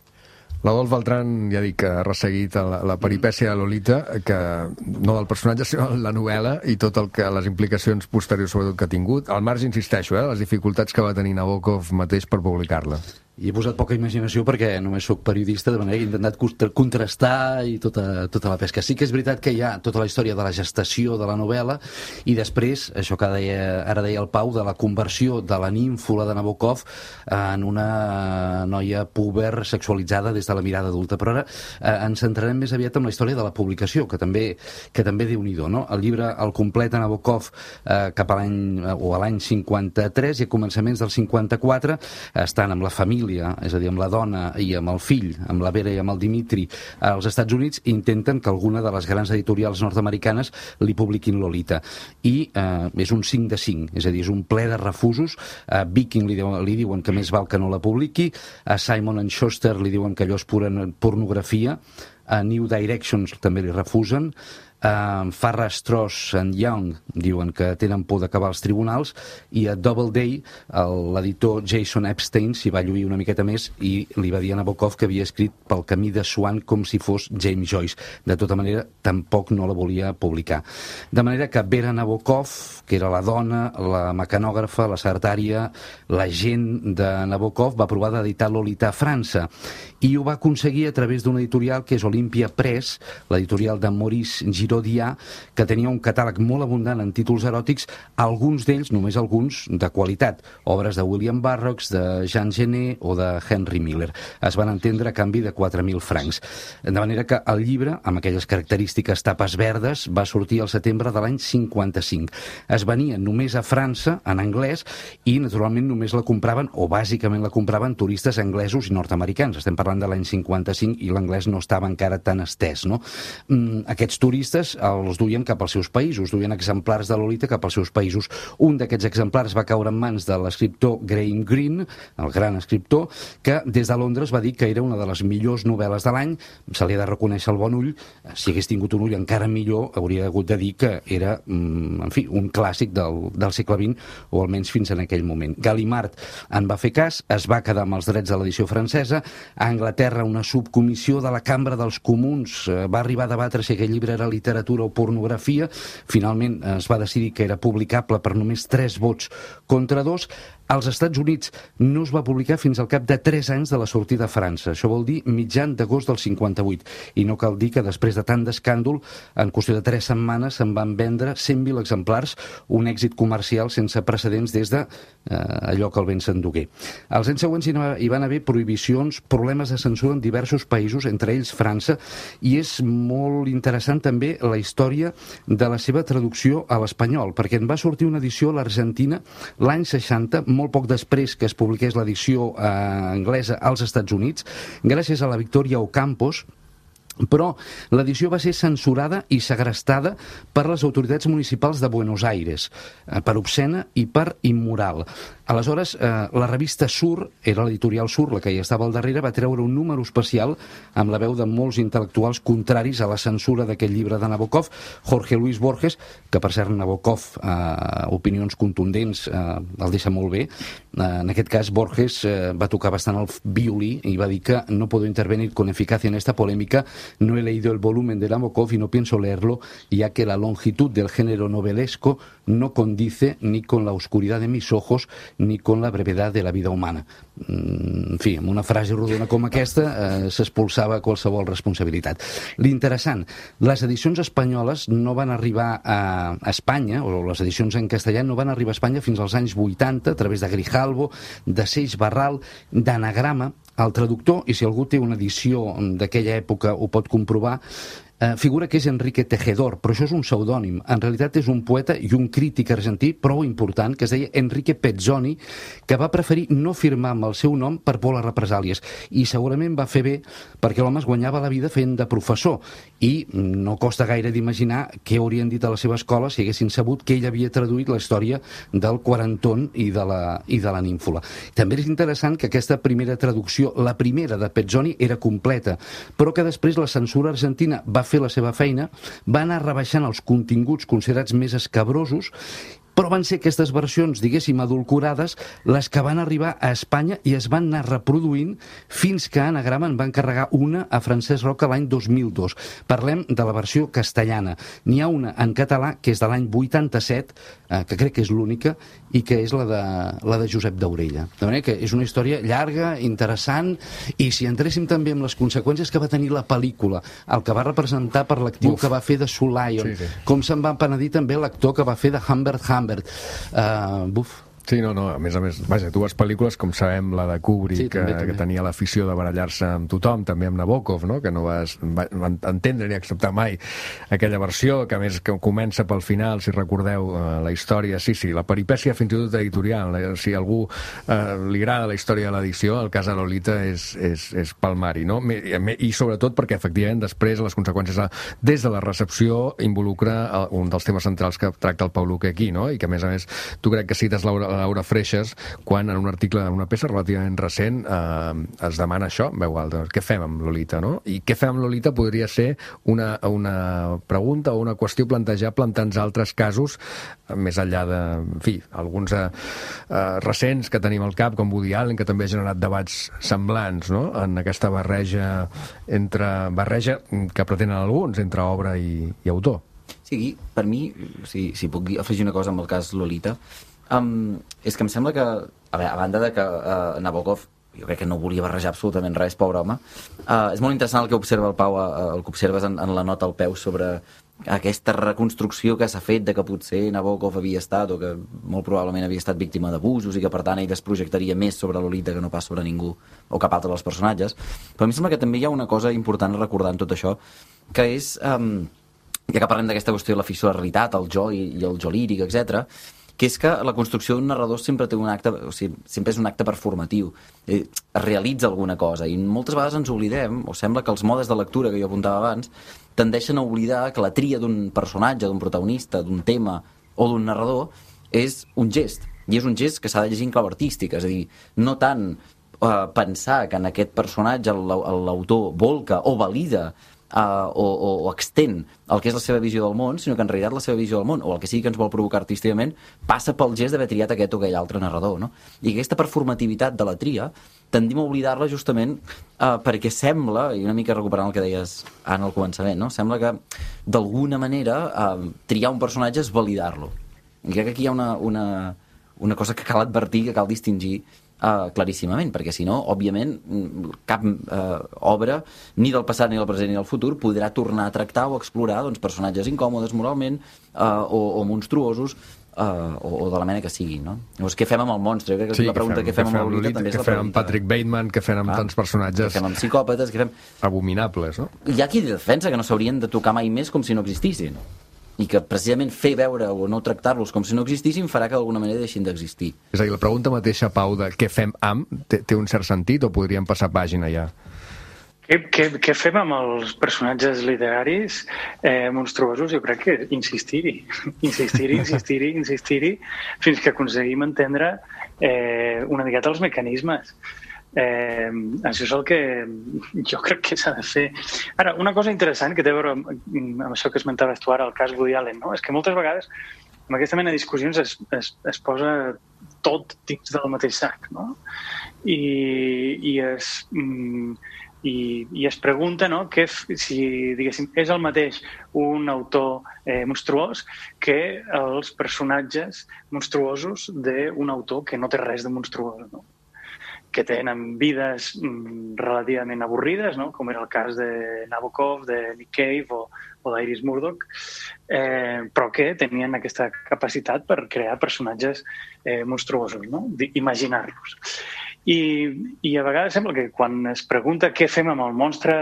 L'Adolf Beltrán, ja dic, ha resseguit la peripècia de Lolita, que no del personatge, sinó la novel·la i tot el que les implicacions posteriors sobretot que ha tingut. Al marge, insisteixo, les dificultats que va tenir Nabokov mateix per publicar-la. I he posat poca imaginació perquè només sóc periodista, de manera que he intentat contrastar i tota la pesca. Sí que és veritat que hi ha tota la història de la gestació de la novel·la i després, això que ara deia el Pau, de la conversió de la nínfola de Nabokov en una noia puber sexualitzada des de la mirada adulta. Però ara ens centrarem més aviat en la història de la publicació, que també Déu-n'hi-do, no? El llibre el completa Nabokov cap a l'any 53 i a començaments del 54 estan amb la família, és a dir, amb la dona i amb el fill, amb la Vera i amb el Dimitri, als Estats Units, intenten que alguna de les grans editorials nord-americanes li publiquin Lolita. I és un 5 de 5, és a dir, és un ple de refusos. A Viking li diuen que més val que no la publiqui, a Simon & Schuster li diuen que allò és pura pornografia, a New Directions també li refusen, Farrar, Straus and Young diuen que tenen por d'acabar als tribunals i a Doubleday l'editor Jason Epstein s'hi va lluir una miqueta més i li va dir a Nabokov que havia escrit Pel camí de Swan com si fos James Joyce. De tota manera, tampoc no la volia publicar. De manera que Vera Nabokov, que era la dona, la mecanògrafa, la secretària, l'agent de Nabokov, va provar d'editar Lolita a França i ho va aconseguir a través d'una editorial que és Olympia Press, l'editorial de Maurice Giraudià, que tenia un catàleg molt abundant en títols eròtics, alguns d'ells, només alguns, de qualitat, obres de William Burroughs, de Jean Genet o de Henry Miller. Es van entendre a canvi de 4.000 francs. De manera que el llibre, amb aquelles característiques tapes verdes, va sortir al setembre de l'any 55. Es venia només a França, en anglès, i naturalment només la compraven, o bàsicament la compraven, turistes anglesos i nord-americans. Estem parlant de l'any 55 i l'anglès no estava encara tan estès, no? Aquests turistes els duien cap als seus països, duien exemplars de Lolita cap als seus països. Un d'aquests exemplars va caure en mans de l'escriptor Graham Greene, el gran escriptor, que des de Londres va dir que era una de les millors novel·les de l'any. Se li ha de reconèixer el bon ull. Si hagués tingut un ull encara millor, hauria hagut de dir que era, en fi, un clàssic del segle XX, o almenys fins en aquell moment. Gallimard en va fer cas, es va quedar amb els drets de l'edició francesa. A Anglaterra, una subcomissió de la Cambra dels Comuns va arribar a debatre si aquell llibre era literatura o pornografia. Finalment es va decidir que era publicable per només 3 vots contra 2. Als Estats Units no es va publicar fins al cap de 3 anys de la sortida a França. Això vol dir mitjan d'agost del 58. I no cal dir que després de tant d'escàndol, en qüestió de 3 setmanes se'n van vendre 100.000 exemplars, un èxit comercial sense precedents des de allò que el vent s'endugué. Els anys següents hi van haver prohibicions, problemes de censura en diversos països, entre ells França, i és molt interessant també la història de la seva traducció a l'espanyol, perquè en va sortir una edició a l'Argentina l'any 60, molt poc després que es publiqués l'edició anglesa als Estats Units, gràcies a la Victoria Ocampos, però l'edició va ser censurada i segrestada per les autoritats municipals de Buenos Aires, per obscena i per immoral. Aleshores, la revista Sur, era l'editorial Sur, la que hi estava al darrere, va treure un número especial amb la veu de molts intel·lectuals contraris a la censura d'aquest llibre de Nabokov, Jorge Luis Borges, que per cert Nabokov, opinions contundents, el deixa molt bé. En aquest cas, Borges va tocar bastant el violí i va dir que no puedo intervenir con eficacia en esta polémica no he leído el volumen de Nabokov y no pienso leerlo, ya que la longitud del género novelesco no condice ni con la oscuridad de mis ojos ni con la brevedad de la vida humana. En fi, amb una frase rodona com aquesta s'expulsava qualsevol responsabilitat. L'interessant, les edicions espanyoles no van arribar a Espanya, o les edicions en castellà no van arribar a Espanya fins als anys 80, a través de Grijalbo, de Seix Barral, d'Anagrama. El traductor, i si algú té una edició d'aquella època ho pot comprovar, figura que és Enrique Tejedor, però això és un pseudònim. En realitat és un poeta i un crític argentí prou important, que es deia Enrique Pezzoni, que va preferir no firmar amb el seu nom per por a les represàlies. I segurament va fer bé perquè l'home es guanyava la vida fent de professor. I no costa gaire d'imaginar què haurien dit a la seva escola si haguessin sabut que ell havia traduït la història del Quarantón i de la Nínfola. També és interessant que aquesta primera traducció, la primera de Pezzoni, era completa, però que després la censura argentina va fer la seva feina, va anar rebaixant els continguts considerats més escabrosos, però van ser aquestes versions, diguéssim, adulcorades, les que van arribar a Espanya i es van anar reproduint fins que Anagrama en va encarregar una a Francesc Roca l'any 2002. Parlem de la versió castellana. N'hi ha una en català, que és de l'any 87, que crec que és l'única, i que és la de Josep d'Aurella. De manera que és una història llarga, interessant, i si entréssim també amb les conseqüències que va tenir la pel·lícula, el que va representar per l'actiu que va fer de Sue Lyon, com se'n va penedir també l'actor que va fer de Humbert. Sí, no, a més, vaja, dues pel·lícules, com sabem, la de Kubrick, que tenia l'afició de barallar-se amb tothom, també amb Nabokov, no? Que no va entendre ni acceptar mai aquella versió, que a més que comença pel final, si recordeu la història, sí, la peripècia fins i tot editorial, si a algú li agrada la història de l'edició, el cas de Lolita és palmari, no? I sobretot perquè, efectivament, després les conseqüències des de la recepció involucra un dels temes centrals que tracta el Pau Luque aquí, no? I que, a més, tu crec que cites Laura Freixas, quan en un article, en una peça relativament recent, es demana això, veu alta, què fem amb Lolita, no? I què fem amb Lolita podria ser una pregunta o una qüestió plantar-nos altres casos, més enllà de, en fi, alguns recents que tenim al cap, com Woody Allen, que també ha generat debats semblants, no?, en aquesta barreja que pretenen alguns, entre obra i autor. Sí, per mi, si puc afegir una cosa amb el cas Lolita, és que em sembla que, a banda de que Nabokov, jo crec que no volia barrejar absolutament res, pobre home, és molt interessant el que observa el Pau, el que observes en la nota al peu sobre aquesta reconstrucció que s'ha fet de que potser Nabokov havia estat, o que molt probablement havia estat víctima d'abusos i que per tant ell es projectaria més sobre Lolita que no pas sobre ningú o cap altre dels personatges. Però a mi sembla que també hi ha una cosa important a recordar en tot això, que és, ja que parlem d'aquesta qüestió de la ficció de la realitat, el jo i el jo líric, etc., que és que la construcció d'un narrador sempre té un acte, o sigui, sempre és un acte performatiu, es realitza alguna cosa, i moltes vegades ens oblidem, o sembla que els modes de lectura que jo apuntava abans tendeixen a oblidar que la tria d'un personatge, d'un protagonista, d'un tema o d'un narrador és un gest, i és un gest que s'ha de llegir en clau artística, és a dir, no tant pensar que en aquest personatge l'autor volca o valida o extén el que és la seva visió del món, sinó que en realitat la seva visió del món, o el que sigui que ens vol provocar artísticament, passa pel gest d'haver triat aquest o aquell altre narrador, no? I aquesta performativitat de la tria tendim a oblidar-la justament perquè sembla, i una mica recuperant el que deies Anna al començament, no? Sembla que d'alguna manera triar un personatge és validar-lo. I crec que aquí hi ha una cosa que cal advertir, que cal distingir claríssimament, perquè si no, òbviament, cap obra, ni del passat, ni del present, ni del futur, podrà tornar a tractar o explorar personatges incòmodes moralment o monstruosos o de la mena que siguin, no? Llavors, què fem amb el monstre? Jo crec que la pregunta que fem amb la Lolita també és la pregunta. Què fem amb Patrick Bateman, què fem amb tants personatges... Què fem amb psicòpates, què fem... abominables, no? Hi ha qui defensa que no s'haurien de tocar mai més com si no existissin. I que precisament fer veure o no tractar-los com si no existissin farà que d'alguna manera deixin d'existir. És a dir, la pregunta mateixa, Pau, de què fem amb, té un cert sentit o podríem passar pàgina ja? Què fem amb els personatges literaris monstruosos? Jo crec que insistir-hi, fins que aconseguim entendre una miqueta els mecanismes. Això és el que jo crec que s'ha de fer. Ara, una cosa interessant que té a veure amb això que esmentaves tu ara, el cas Woody Allen, no? És que moltes vegades en aquesta mena de discussions es posa tot dins del mateix sac, no? I i es pregunta, no?, si, diguéssim, és el mateix un autor monstruós que els personatges monstruosos d'un autor que no té res de monstruós, no?, que tenen vides relativament avorrides, no?, com era el cas de Nabokov, de Nick Cave o d'Iris Murdoch, però que tenien aquesta capacitat per crear personatges monstruosos, no?, imaginar-los. I a vegades sembla que quan es pregunta què fem amb el monstre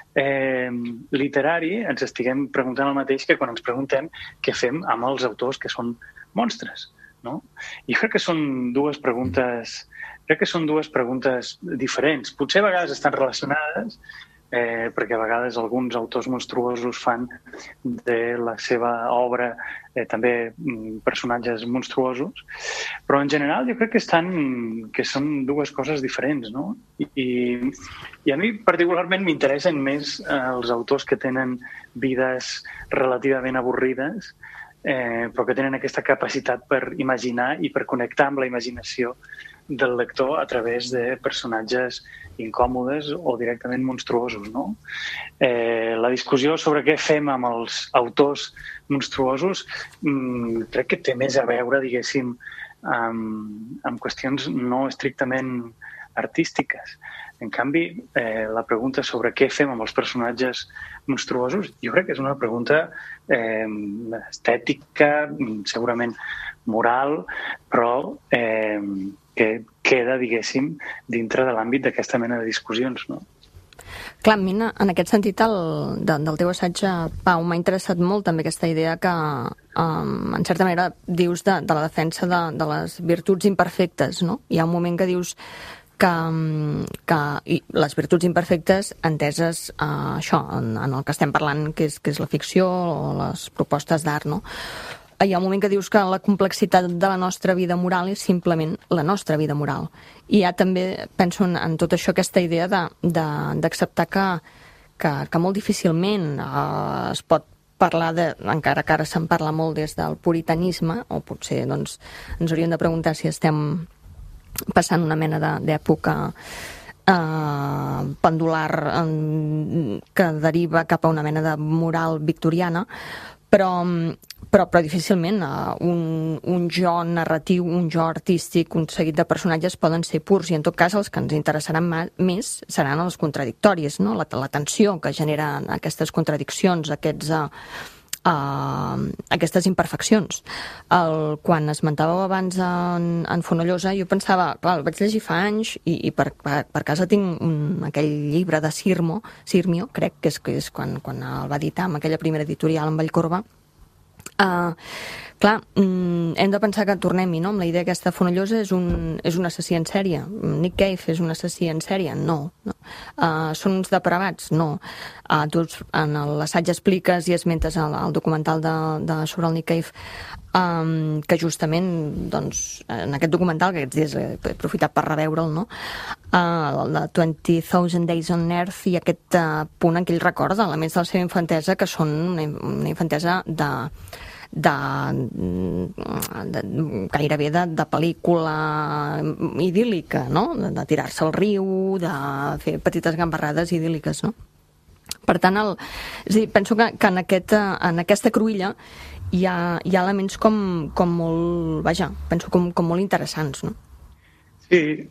literari ens estiguem preguntant el mateix que quan ens preguntem què fem amb els autors que són monstres, no? I crec que són dues preguntes diferents. Potser a vegades estan relacionades, perquè a vegades alguns autors monstruosos fan de la seva obra també personatges monstruosos, però en general jo crec que són dues coses diferents, no? I a mi particularment m'interessen més els autors que tenen vides relativament avorrides, però que tenen aquesta capacitat per imaginar i per connectar amb la imaginació del lector a través de personatges incòmodes o directament monstruosos, no? La discussió sobre què fem amb els autors monstruosos crec que té més a veure, diguéssim, amb qüestions no estrictament artístiques. En canvi, la pregunta sobre què fem amb els personatges monstruosos jo crec que és una pregunta estètica, segurament moral, però que queda, diguéssim, dintre de l'àmbit d'aquesta mena de discussions, no? Clar, a mi, en aquest sentit, del teu assaig, Pau, m'ha interessat molt també aquesta idea que, en certa manera, dius de la defensa de les virtuts imperfectes, no? Hi ha un moment que dius que les virtuts imperfectes enteses això, en el que estem parlant, que és la ficció o les propostes d'art, no? Hi ha un moment que dius que la complexitat de la nostra vida moral és simplement la nostra vida moral. I ja també penso en tot això, aquesta idea d'acceptar que molt difícilment es pot parlar encara que ara se'n parla molt des del puritanisme, o potser doncs, ens hauríem de preguntar si estem passant una mena d'època pendular que deriva cap a una mena de moral victoriana, però difícilment un jo narratiu, un jo artístic, un seguit de personatges poden ser purs, i en tot cas els que ens interessaran més seran els contradictoris, no? La tensió que generen aquestes contradiccions, aquestes imperfeccions. Quan esmentàveu abans en Fonollosa, jo pensava, clar, el vaig llegir fa anys i per casa tinc aquell llibre de Sirmio, crec que és quan el va editar amb aquella primera editorial amb Vallcorba. Clar, hem de pensar que tornem-hi, no? Amb la idea que aquesta Fonollosa és un assassí en sèrie. Nick Cave és un assassí en sèrie? No. Són uns depravats? No. Tu en l'assaig expliques i esmentes el documental sobre el Nick Cave, que justament, doncs, en aquest documental, que aquests dies he aprofitat per reveure'l, no? El de 20,000 Days on Earth, i aquest punt en què ell recorda elements de la seva infantesa que són una infantesa gairebé de pel·lícula idíl·lica, no? De tirar-se al riu, de fer petites gambarrades idíl·liques, no? Per tant, és a dir, penso que en aquesta cruïlla hi ha elements com molt, vaja, penso com molt interessants, no? Sí,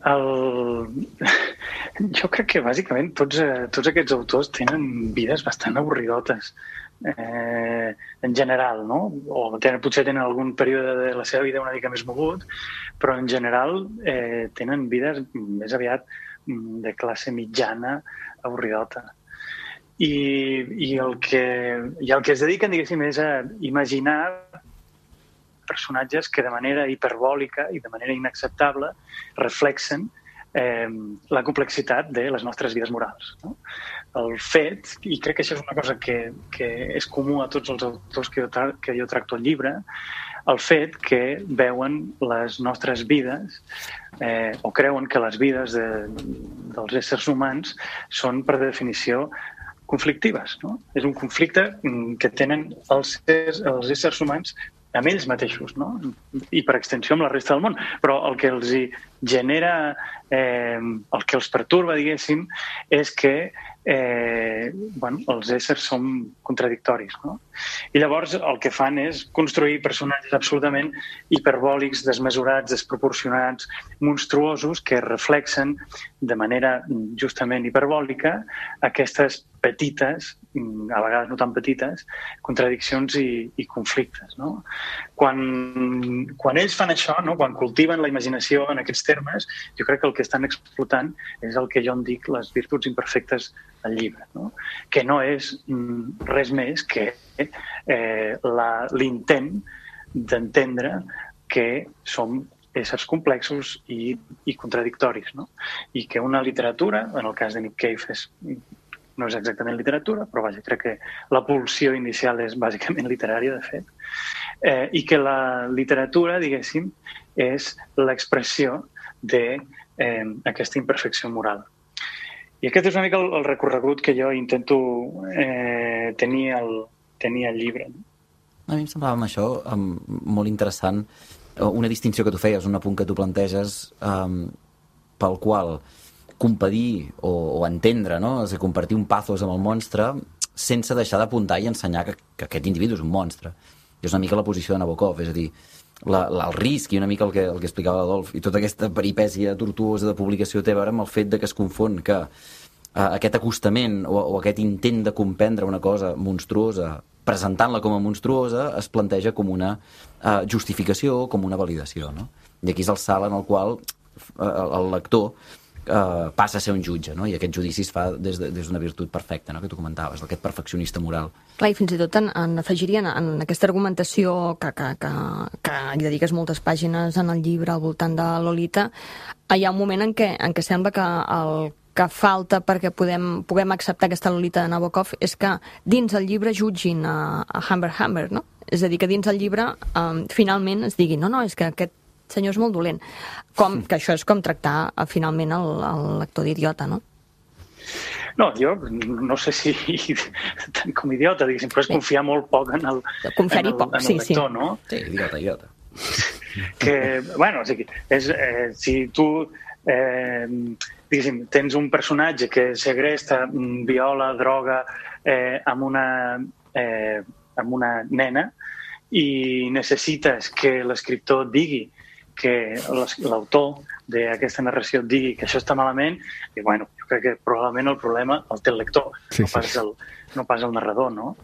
jo crec que bàsicament tots aquests autors tenen vides bastant avorridotes, en general, no? O potser tenen algun període de la seva vida una mica més mogut, però en general tenen vides més aviat de classe mitjana avorridota. I el que es dediquen, diguéssim, és a imaginar personatges que de manera hiperbòlica i de manera inacceptable reflexen la complexitat de les nostres vides morals, no? El fet, i crec que això és una cosa que és comú a tots els autors que jo tracto al llibre, el fet que veuen les nostres vides o creuen que les vides dels éssers humans són, per definició, conflictives, no? És un conflicte que tenen els éssers humans amb ells mateixos, no? I per extensió amb la resta del món. Però el que els hi genera, el que els perturba, diguéssim, és que els éssers són contradictoris, no? I llavors el que fan és construir personatges absolutament hiperbòlics, desmesurats, desproporcionats, monstruosos, que reflexen de manera justament hiperbòlica aquestes petites, a vegades no tan petites, contradiccions i conflictes, no? Quan ells fan això, no? Quan cultiven la imaginació en aquests termes, jo crec que el que estan explotant és el que jo en dic les virtuts imperfectes del llibre, no? Que no és res més que l'intent d'entendre que som éssers complexos i contradictoris, no? I que una literatura, en el cas de Nick Cave no és exactament literatura, però vaja, crec que la pulsió inicial és bàsicament literària, de fet, i que la literatura, diguéssim, és l'expressió d'aquesta imperfecció moral. I aquest és una mica el recorregut que jo intento tenir al llibre. A mi em semblava amb això molt interessant una distinció que tu feies, un apunt que tu planteges pel qual compadir o entendre, no? És a dir, compartir un pathos amb el monstre sense deixar d'apuntar i ensenyar que aquest individu és un monstre. I és una mica la posició de Nabokov, és a dir, el risc i una mica el que explicava l'Adolf i tota aquesta peripècia tortuosa de publicació té a veure amb el fet de que es confon que aquest acostament o aquest intent de comprendre una cosa monstruosa, presentant-la com a monstruosa, es planteja com una justificació, com una validació, no? I aquí és el salt en el qual el lector passa a ser un jutge, no? I aquest judici es fa des d'una virtut perfecta, no? Que tu comentaves, aquest perfeccionista moral. Clar, i fins i tot en afegirien en aquesta argumentació que hi dediques moltes pàgines en el llibre al voltant de Lolita, hi ha un moment en què sembla que el que falta perquè puguem acceptar aquesta Lolita de Nabokov és que dins el llibre jutgin a Hammer, no? És a dir, que dins el llibre finalment es digui no, és que aquest senyor és molt dolent. Que això és com tractar finalment el lector d'idiota, no? No, jo no sé si tant com idiota, diguéssim, però és confiar molt poc en el lector, no? Sí, idiota. Que, bueno, si tu diguéssim, tens un personatge que segresta, viola, droga amb una nena i necessites que l'escriptor digui que l'autor d'aquesta narració digui que això està malament, i bueno, jo crec que probablement el problema el té el lector, no pas el narrador, no?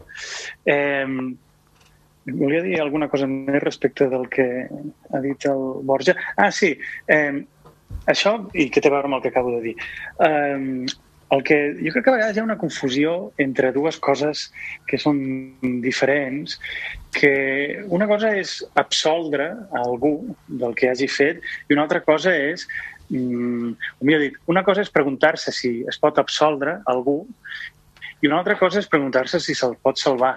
Volia dir alguna cosa més respecte del que ha dit el Borja. Sí, això, i que té a veure amb el que acabo de dir. Jo crec que a vegades hi ha una confusió entre dues coses que són diferents, que una cosa és absoldre a algú del que hagi fet i una altra cosa és, millor dit, una cosa és preguntar-se si es pot absoldre algú i una altra cosa és preguntar-se si se'l pot salvar.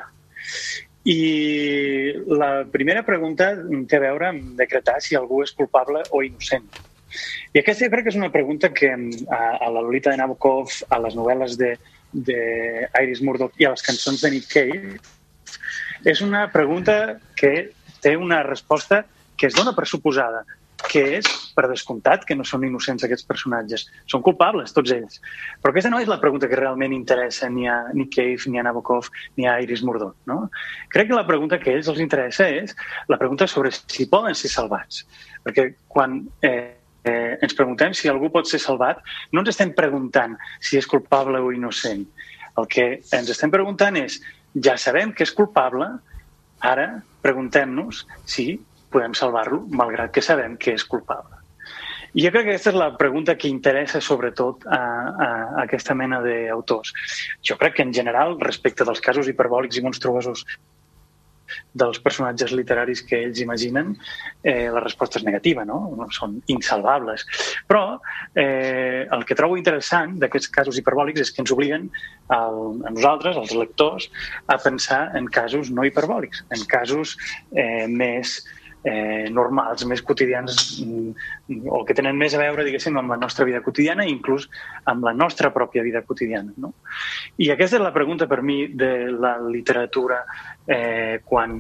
I la primera pregunta té a veure amb decretar si algú és culpable o innocent. I aquesta jo crec que és una pregunta que a la Lolita de Nabokov, a les novel·les d'Iris Murdoch i a les cançons de Nick Cave, és una pregunta que té una resposta que es dona per suposada, que és, per descomptat, que no són innocents aquests personatges. Són culpables, tots ells. Però aquesta no és la pregunta que realment interessa ni a Nick Cave, ni a Nabokov, ni a Iris Murdoch, no? Crec que la pregunta que a ells els interessa és la pregunta sobre si poden ser salvats. Perquè quan ens preguntem si algú pot ser salvat, no ens estem preguntant si és culpable o innocent. El que ens estem preguntant és, ja sabem que és culpable, ara preguntem-nos si podem salvar-lo, malgrat que sabem que és culpable. I jo crec que aquesta és la pregunta que interessa sobretot a aquesta mena d'autors. Jo crec que en general, respecte dels casos hiperbòlics i monstruosos dels personatges literaris que ells imaginen, la resposta és negativa, no? Són insalvables. Però el que trobo interessant d'aquests casos hiperbòlics és que ens obliguen a nosaltres, als lectors, a pensar en casos no hiperbòlics, en casos més normals, més quotidians, o que tenen més a veure, diguéssim, amb la nostra vida quotidiana i inclús amb la nostra pròpia vida quotidiana, no? I aquesta és la pregunta per mi de la literatura quan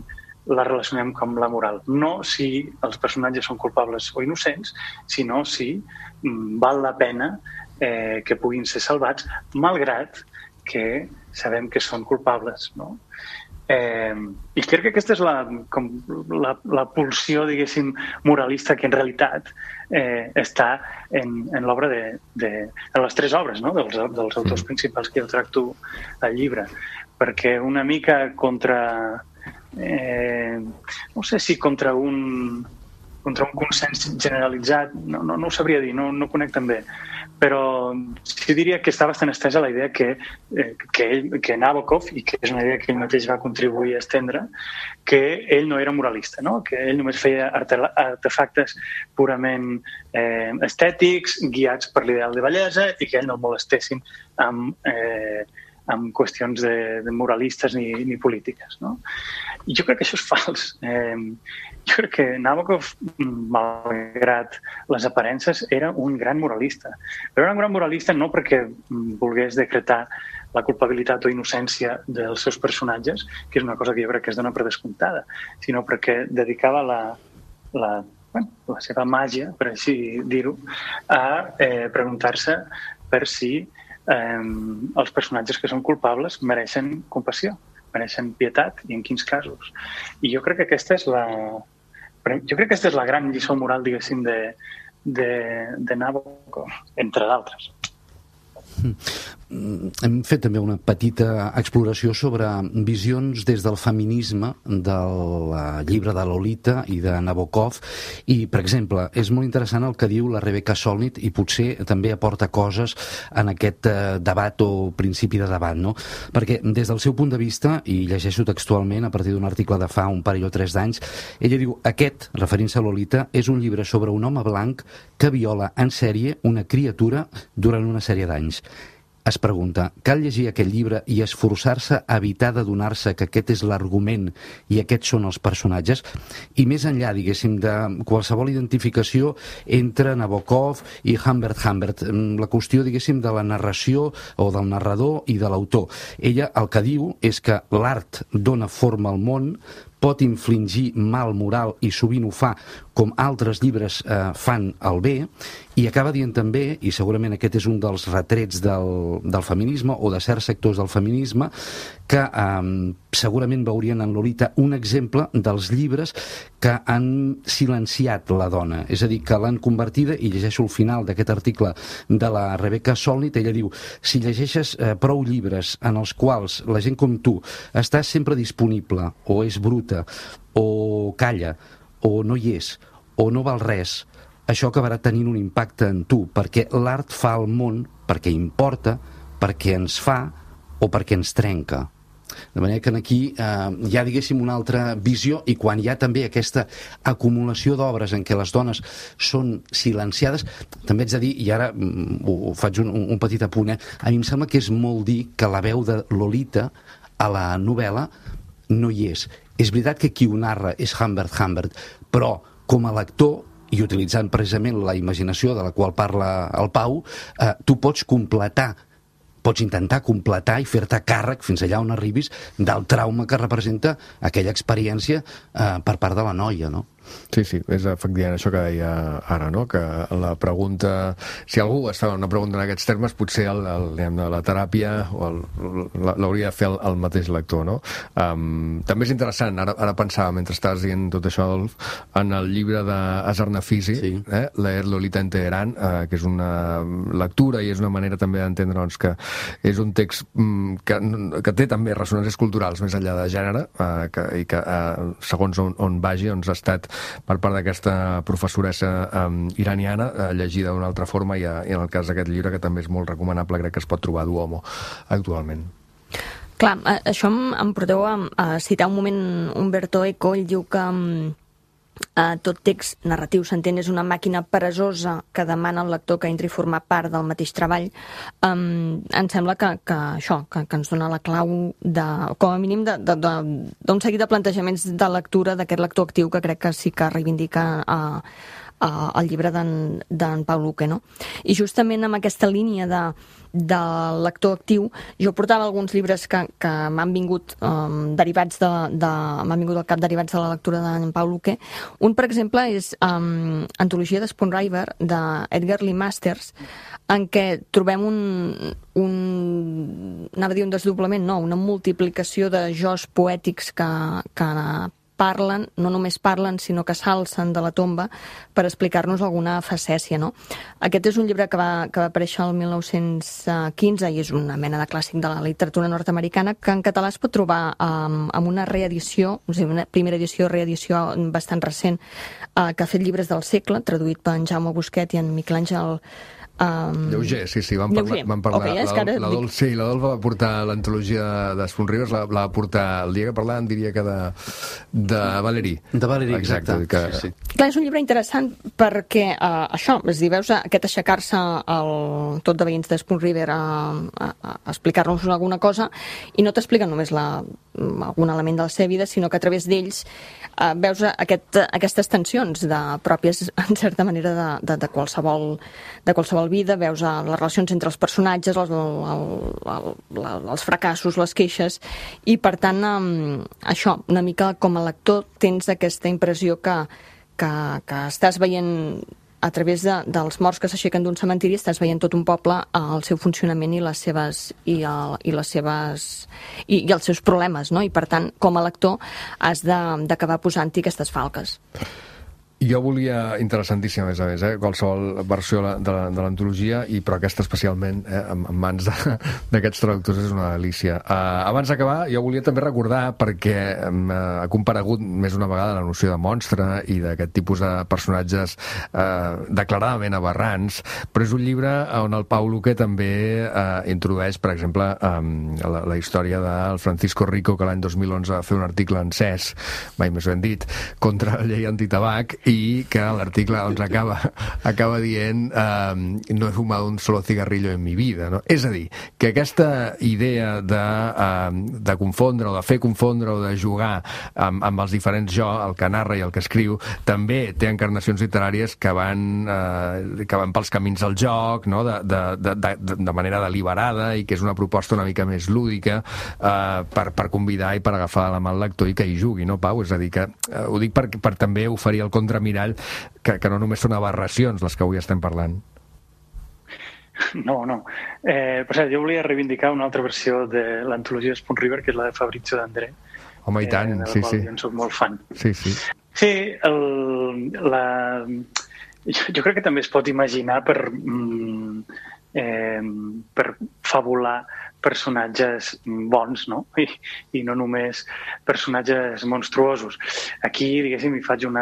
la relacionem com la moral. No si els personatges són culpables o innocents, sinó si val la pena que puguin ser salvats, malgrat que sabem que són culpables, no? I crec que aquesta és la pulsió, diguéssim, moralista que en realitat està en l'obra de les tres obres, no? dels autors principals que jo tracto al llibre. Perquè una mica contra... no sé si contra un consens generalitzat, no ho sabria dir, no conec tan bé, però sí diria que està bastant estesa la idea que Nabokov, i que és una idea que ell mateix va contribuir a estendre, que ell no era moralista, no? Que ell només feia artefactes purament estètics, guiats per l'ideal de bellesa, i que ell no el molestessin amb qüestions de moralistes ni polítiques, no? I jo crec que això és fals. Jo crec que Nabokov, malgrat les aparences, era un gran moralista. Però era un gran moralista no perquè volgués decretar la culpabilitat o innocència dels seus personatges, que és una cosa que jo crec que es dona per descomptada, sinó perquè dedicava la seva màgia, per així dir-ho, a preguntar-se per si els personatges que són culpables mereixen compassió, mereixen pietat i en quins casos. I jo crec que aquesta és la gran lliçó moral, diguéssim, de Nabokov, entre d'altres. Hem fet també una petita exploració sobre visions des del feminisme del llibre de Lolita i de Nabokov, i, per exemple, és molt interessant el que diu la Rebecca Solnit, i potser també aporta coses en aquest debat o principi de debat, no? Perquè des del seu punt de vista, i llegeixo textualment a partir d'un article de fa un parell o 3 d'anys, ella diu: aquest, referint-se a Lolita, és un llibre sobre un home blanc que viola en sèrie una criatura durant una sèrie d'anys. Es pregunta, cal llegir aquest llibre i esforçar-se a evitar d'adonar-se que aquest és l'argument i aquests són els personatges? I més enllà, diguéssim, de qualsevol identificació entre Nabokov i Humbert Humbert, la qüestió, diguéssim, de la narració o del narrador i de l'autor. Ella el que diu és que l'art dona forma al món, pot infligir mal moral i sovint ho fa, com altres llibres fan el bé, i acaba dient també, i segurament aquest és un dels retrets del feminisme o de certs sectors del feminisme, que segurament veurien en Lolita un exemple dels llibres que han silenciat la dona, és a dir, que l'han convertida, i llegeixo el final d'aquest article de la Rebecca Solnit, ella diu: si llegeixes prou llibres en els quals la gent com tu està sempre disponible, o és bruta, o calla, o no hi és, o no val res, això acabarà tenint un impacte en tu, perquè l'art fa al món perquè importa, perquè ens fa o perquè ens trenca. De manera que aquí hi ha, diguéssim, una altra visió, i quan hi ha també aquesta acumulació d'obres en què les dones són silenciades, també haig de dir, i ara ho faig un petit apunt, a mi em sembla que és molt dir que la veu de Lolita a la novel·la no hi és. És veritat que qui ho narra és Humbert Humbert, però com a lector, i utilitzant precisament la imaginació de la qual parla el Pau, tu pots intentar completar i fer-te càrrec fins allà on arribis del trauma que representa aquella experiència per part de la noia, no? Sí, és efectivament això que deia ara, no? Que la pregunta, si algú es fa una pregunta en aquests termes, potser la teràpia l'hauria de fer el mateix lector, no? També és interessant, ara pensava, mentre estaves dient tot això, Adolf, en el llibre d'Azar Nafisi, Leer Lolita en Teherán, que és una lectura i és una manera també d'entendre, doncs, que és un text que té també ressonàncies culturals més enllà de gènere, i que segons on vagi, doncs ha estat per part d'aquesta professoressa iraniana, llegida d'una altra forma, i en el cas d'aquest llibre, que també és molt recomanable, crec que es pot trobar a Duomo actualment. Clar, això em porteu a citar un moment Umberto Eco. Ell diu que tot text narratiu, s'entén, és una màquina peresosa que demana al lector que entri a formar part del mateix treball. Em sembla que ens dona la clau, com a mínim, d'un seguit de plantejaments de lectura d'aquest lector actiu, que crec que sí que reivindica el llibre d'en Pau Luque, no? I justament amb aquesta línia de lector actiu, jo portava alguns llibres que m'han vingut derivats m'han vingut al cap derivats de la lectura d'en Pau Luque. Un, per exemple, és Antologia de Spoonriver, d'Edgar Lee Masters, en què trobem anava a dir un desdoblament, no, una multiplicació de jos poètics que parlen, no només parlen, sinó que s'alcen de la tomba per explicar-nos alguna facècia, no? Aquest és un llibre que va aparèixer el 1915 i és una mena de clàssic de la literatura nord-americana que en català es pot trobar amb una reedició, o sigui, una primera edició, reedició bastant recent, que ha fet Llibres del segle, traduït per en Jaume Busquet i en Miquel Àngel Lleuger, sí, vam parlar. Okay, la Dolç va portar l'antologia de Spoonriver, la va portar el dia que parlàvem, diria que de Valéry. De Valéry, exacte. Sí. Clar, és un llibre interessant perquè això, és a dir, veus aquest aixecar-se tot de veïns de Spoonriver a explicar-nos alguna cosa i no t'expliquen només algun element de la seva vida, sinó que a través d'ells veus aquestes tensions pròpies, en certa manera, de qualsevol vida, veus les relacions entre els personatges, els fracassos, les queixes, i per tant, això, una mica com a lector tens aquesta impressió que estàs veient a través dels morts que s'aixequen d'un cementiri, estàs veient tot un poble, el seu funcionament i els seus problemes, no? I per tant, com a lector, has d'acabar posant-hi aquestes falques. Jo volia, interessantíssim, a més, qualsevol versió de l'antologia, però aquesta especialment, en mans d'aquests traductors, és una delícia. Abans d'acabar, jo volia també recordar, perquè ha comparegut més una vegada la noció de monstre i d'aquest tipus de personatges declaradament aberrants, però és un llibre on el Pau Luque també introdueix, per exemple, la història del Francisco Rico, que l'any 2011 va fer un article en CES, mai més ben dit, contra la llei antitabac, i que l'article acaba dient no he fumado un solo cigarrillo en mi vida, no? És a dir, que aquesta idea de confondre o de fer confondre o de jugar amb els diferents jo, el que narra i el que escriu, també té encarnacions literàries que van pels camins del joc, no? de manera deliberada, i que és una proposta una mica més lúdica per convidar i per agafar la mà al lector i que hi jugui, no, Pau? És a dir, que ho dic per també oferir el contramirall que no només són aberracions les que avui estem parlant. No. Per cert, jo volia reivindicar una altra versió de l'antologia Spoonriver, que és la de Fabrizio D'André. Home, i tant, sí. Jo en soc molt fan. Sí. Sí, jo crec que també es pot imaginar per fabular personatges bons, no? I no només personatges monstruosos. Aquí, diguéssim, hi faig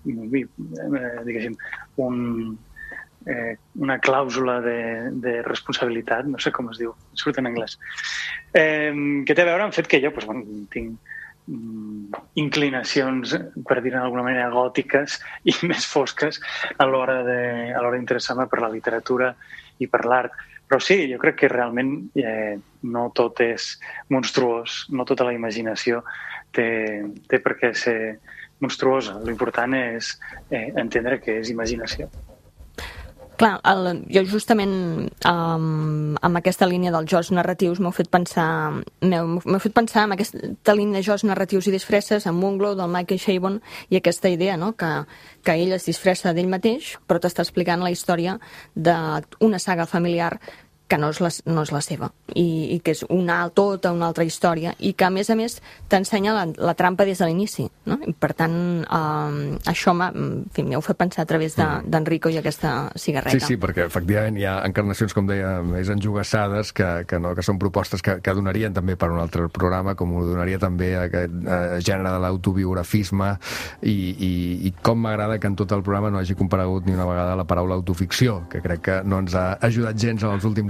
una clàusula de responsabilitat, no sé com es diu, surt en anglès, que té a veure amb el fet que jo tinc inclinacions, per dir-ho d'alguna manera, gòtiques i més fosques a l'hora d'interessar-me per la literatura i per l'art. Però sí, jo crec que realment no tot és monstruós, no tota la imaginació té per què ser monstruosa. L'important és entendre que és imaginació. Clar, jo justament amb aquesta línia dels jocs narratius m'heu fet pensar en aquesta línia de jocs narratius i disfresses, amb Moonglow, del Michael Chabon, i aquesta idea, no?, que ell es disfressa d'ell mateix, però t'està explicant la història d'una saga familiar que no és la seva, i que és tota una altra història, i que a més t'ensenya la trampa des de l'inici, no? I per tant, això m'heu fet pensar a través d'Enrico i aquesta cigarreta. Sí, perquè efectivament hi ha encarnacions, com deia, més enjogassades que són propostes que donarien també per un altre programa, com ho donaria també aquest gènere de l'autobiografisme, i com m'agrada que en tot el programa no hagi comparegut ni una vegada la paraula autoficció, que crec que no ens ha ajudat gens en els últims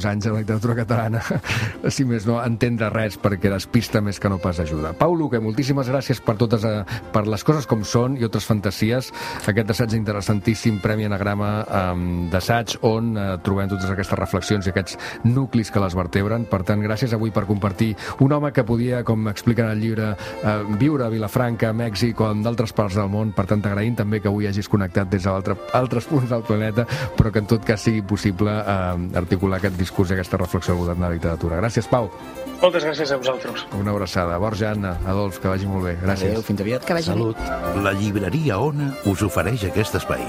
anys a la literatura catalana, si més no, entendre res, perquè despista més que no pas ajuda. Pau Luque, moltíssimes gràcies per totes, per les coses com són i altres fantasies. Aquest assaig interessantíssim, Premi Anagrama d'assaig, on trobem totes aquestes reflexions i aquests nuclis que les vertebren. Per tant, gràcies avui per compartir un home que podia, com explica en el llibre, viure a Vilafranca, a Mèxic o en d'altres parts del món. Per tant, t'agraïm també que avui hagis connectat des d'altres punts del planeta, però que en tot cas sigui possible articular aquest discurs i aquesta reflexió al voltant de la literatura. Gràcies, Pau. Moltes gràcies a vosaltres. Una abraçada. Borja, Anna, Adolf, que vagi molt bé. Gràcies. Adéu, fins aviat. Que vagi bé. Salut. La llibreria Ona us ofereix aquest espai.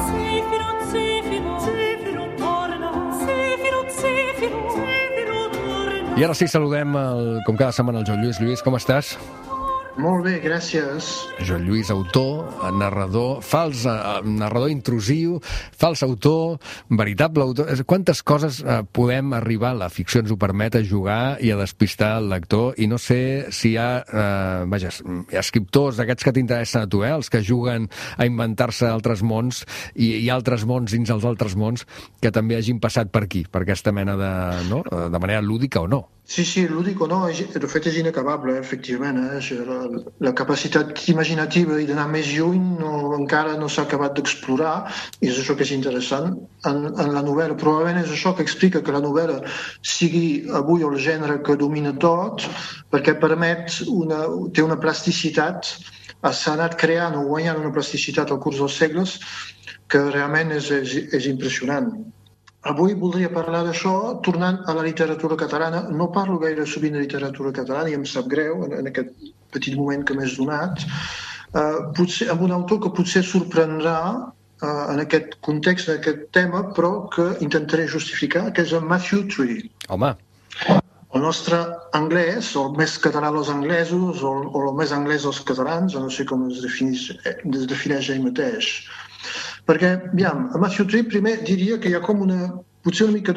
I ara sí, saludem, com cada setmana, el Joan Lluís. Lluís, com estàs? Molt bé, gràcies. Joan Lluís, autor, narrador, fals narrador intrusiu, fals autor, veritable autor. Quantes coses podem arribar, la ficció ens ho permet, a jugar i a despistar el lector, i no sé si hi ha escriptors d'aquests que t'interessen a tu, els que juguen a inventar-se altres mons i altres mons dins els altres mons que també hagin passat per aquí, per aquesta mena de manera lúdica o no. Sí, lúdic o no, de fet és inacabable, efectivament. La capacitat imaginativa i d'anar més lluny encara no s'ha acabat d'explorar, i és això que és interessant en la novel·la. Probablement és això que explica que la novel·la sigui avui el gènere que domina tot, perquè té una plasticitat, s'ha anat creant o guanyant una plasticitat al curs dels segles que realment és impressionant. Avui voldria parlar d'això, tornant a la literatura catalana. No parlo gaire sovint de literatura catalana i em sap greu en aquest petit moment que m'has donat. Potser amb un autor que potser sorprendrà en aquest context, en aquest tema, però que intentaré justificar, que és en Matthew Tree. Home. El nostre anglès, el més català dels anglesos, o el més anglès dels catalans, no sé com es defineix ell mateix. Perquè, aviam, a Matthew Tree primer diria que hi ha com potser una mica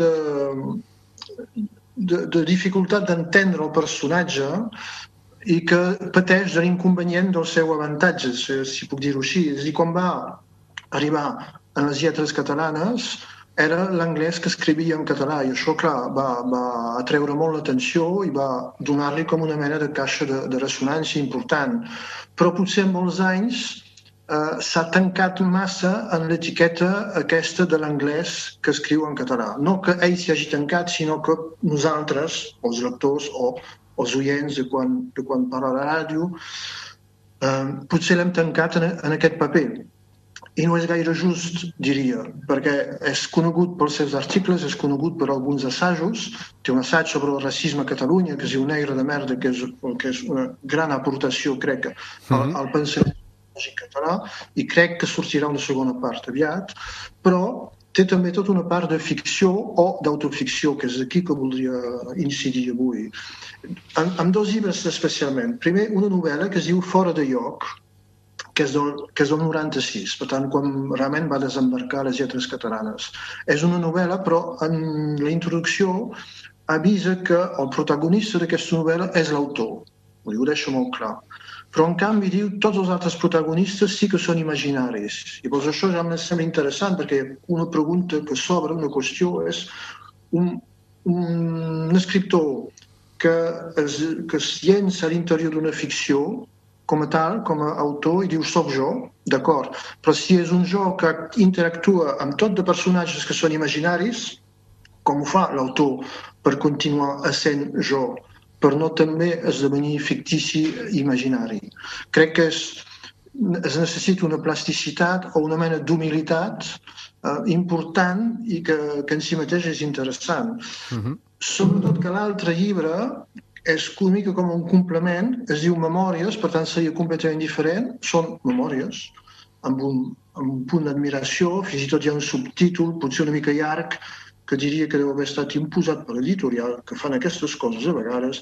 de dificultat d'entendre el personatge i que pateix de l'inconvenient del seu avantatge, si puc dir-ho així. És a dir, quan va arribar a les lletres catalanes era l'anglès que escrivia en català, i això, clar, va atreure molt l'atenció i va donar-li com una mena de caixa de ressonància important. Però potser en molts anys s'ha tancat massa en l'etiqueta aquesta de l'anglès que escriu en català. No que ell s'hi hagi tancat, sinó que nosaltres, els lectors o els oients de quan parla a la ràdio, potser l'hem tancat en aquest paper. I no és gaire just, diria, perquè és conegut pels seus articles, és conegut per alguns assajos. Té un assaig sobre el racisme a Catalunya, que es diu Negre de merda, que és una gran aportació, crec, al pensament català, i crec que sortirà una segona part aviat, però té també tota una part de ficció o d'autoficció, que és aquí que voldria incidir avui. Amb dos llibres especialment. Primer, una novel·la que es diu Fora de lloc, que és del 96, per tant, quan realment va desembarcar les lletres catalanes. És una novel·la, però en la introducció avisa que el protagonista d'aquesta novel·la és l'autor. Ho deixa molt clar. Però, en canvi, diu tots els altres protagonistes sí que són imaginaris. I doncs això ja em sembla interessant, perquè una pregunta que s'obre, una qüestió, és un escriptor que es llença a l'interior d'una ficció com a tal, com a autor, i diu soc jo, d'acord, però si és un jo que interactua amb tot de personatges que són imaginaris, com ho fa l'autor per continuar essent jo, per no també esdevenir fictici i imaginari. Crec que es necessita una plasticitat o una mena d'humilitat important i que en si mateix és interessant. Sobretot que l'altre llibre és una mica com un complement, es diu Memòries, per tant seria completament diferent, són memòries, amb un punt d'admiració, fins i tot hi ha un subtítol, potser una mica llarg, que diria que deu haver estat imposat per l'editorial, que fan aquestes coses a vegades,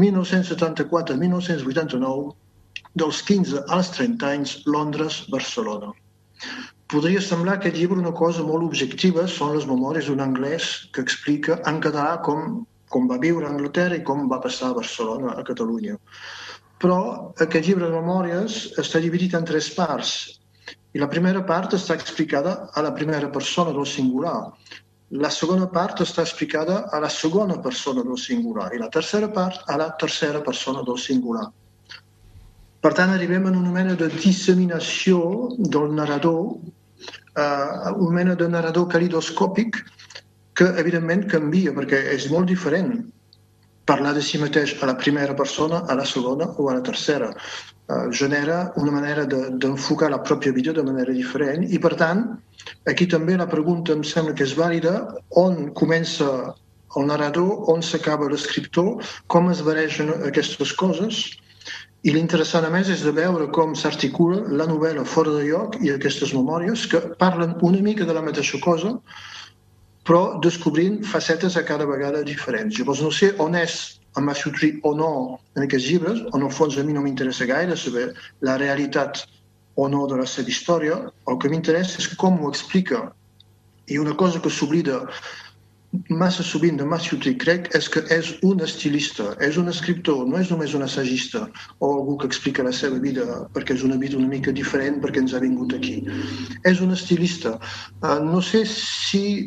1974-1989, dels 15 als 30 anys, Londres, Barcelona. Podria semblar aquest llibre una cosa molt objectiva, són les memòries d'un anglès que explica en català com va viure a Anglaterra i com va passar a Barcelona, a Catalunya. Però aquest llibre de memòries està dividit en 3 parts, i la primera part està explicada a la primera persona del singular. la segona part està explicada a la segona persona del singular i la tercera part a la tercera persona del singular. Per tant, arribem a una mena de disseminació del narrador, una mena de narrador calidoscòpic que, evidentment, canvia, perquè és molt diferent parlar de si mateix a la primera persona, a la segona o a la tercera. Genera una manera d'enfocar la pròpia vida de manera diferent i, per tant, aquí també la pregunta em sembla que és vàlida: on comença el narrador, on s'acaba l'escriptor, com es barregen aquestes coses. I l'interessant, a més, és de veure com s'articula la novel·la Fora de lloc i aquestes memòries que parlen una mica de la mateixa cosa, però descobrint facetes a cada vegada diferents. Llavors no sé on és en Matthew Tree o no en aquests llibres. En el fons a mi no m'interessa gaire saber la realitat o no de la seva història. El que m'interessa és com ho explica. I una cosa que s'oblida massa sovint de Matthew Tree, crec, és que és un estilista, és un escriptor, no és només un assagista o algú que explica la seva vida perquè és una vida una mica diferent perquè ens ha vingut aquí. És un estilista. No sé si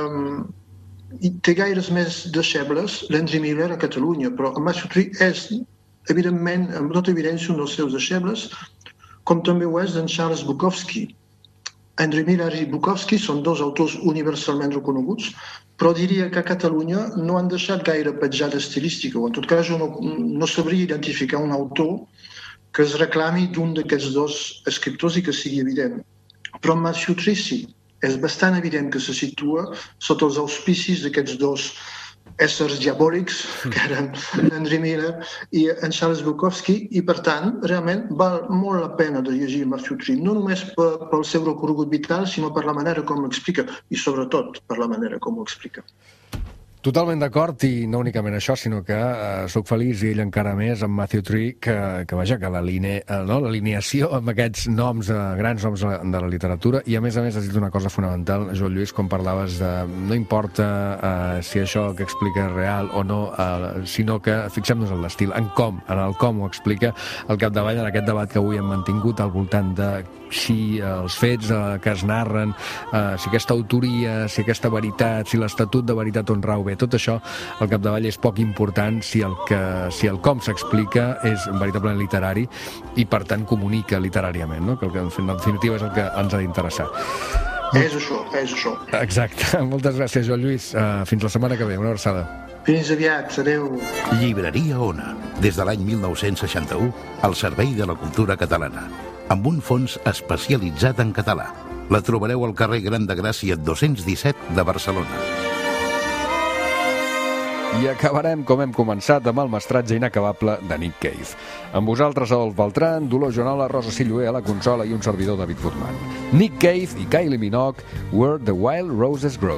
té gaires més deixebles l'Henry Miller a Catalunya, però en Matthew Tree és, evidentment, amb tota evidència, un dels seus deixebles, com també ho és d'en Charles Bukowski. Henry Miller i Bukowski són dos autors universalment reconeguts, però diria que a Catalunya no han deixat gaire petjada estilística, o en tot cas no sabria identificar un autor que es reclami d'un d'aquests dos escriptors i que sigui evident. Però en Matthew Tree sí, és bastant evident que se situa sota els auspicis d'aquests dos éssers diabòlics, que eren Henry Miller i en Charles Bukowski, i per tant, realment val molt la pena de llegir Matthew Tree, no només pel seu recorregut vital, sinó per la manera com ho explica, i sobretot per la manera com ho explica. Totalment d'acord, i no únicament això, sinó que sóc feliç, i ell encara més, amb Matthew Tree, que vaja, que l'alineació amb aquests noms, grans noms de la literatura, i a més has dit una cosa fonamental, Joan Lluís, quan parlaves de no importa si això que explica és real o no, sinó que fixem-nos en l'estil, en el com ho explica, al capdavall en aquest debat que avui hem mantingut al voltant de si els fets que es narren, si aquesta autoria, si aquesta veritat, si l'estatut de veritat on rau bé, tot això al capdavall és poc important si el com s'explica és veritablement literari i per tant comunica literàriament, no? Que en definitiva és el que ens ha d'interessar. És això. Exacte. Moltes gràcies, Joan Lluís. Fins la setmana que ve. Una abraçada. Fins aviat. Adéu. Llibreria Ona. Des de l'any 1961, al servei de la cultura catalana. Amb un fons especialitzat en català. La trobareu al carrer Gran de Gràcia 217 de Barcelona. I acabarem, com hem començat, amb el mestratge inacabable de Nick Cave. Amb vosaltres, Adolf Beltran, Dolors Joanola, Rosa Silloé a la consola i un servidor, David Guzmán. Nick Cave i Kylie Minogue, Where the Wild Roses Grow.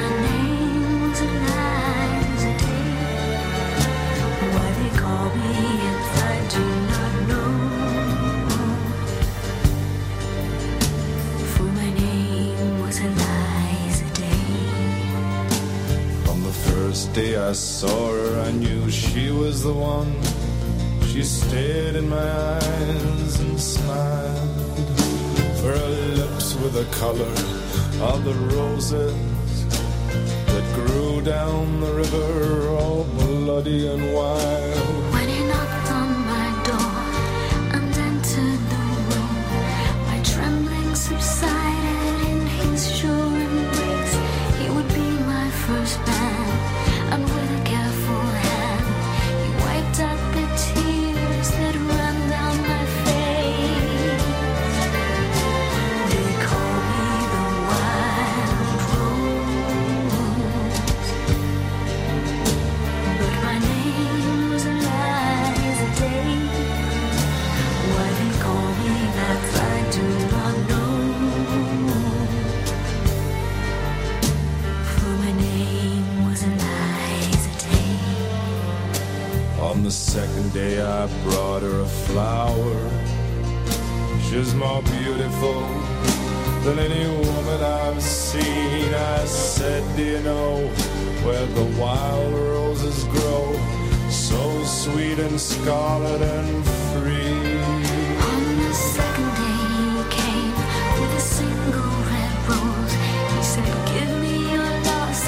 Day I saw her, I knew she was the one. She stared in my eyes and smiled. Her lips were the color of the roses that grew down the river, all bloody and wild. When he knocked on my door and entered the room, my trembling subsided in his sure embrace. He would be my first man. And with a careful hand, he wiped out the tears that ran down my face. They call me the wild rose, but my name was Eliza Day. Why they call me that I do not know, for my name was Eliza. On the second day I brought her a flower. She's more beautiful than any woman I've seen. I said, do you know where the wild roses grow? So sweet and scarlet and free. On the second day he came with a single red rose. He said, give me your lost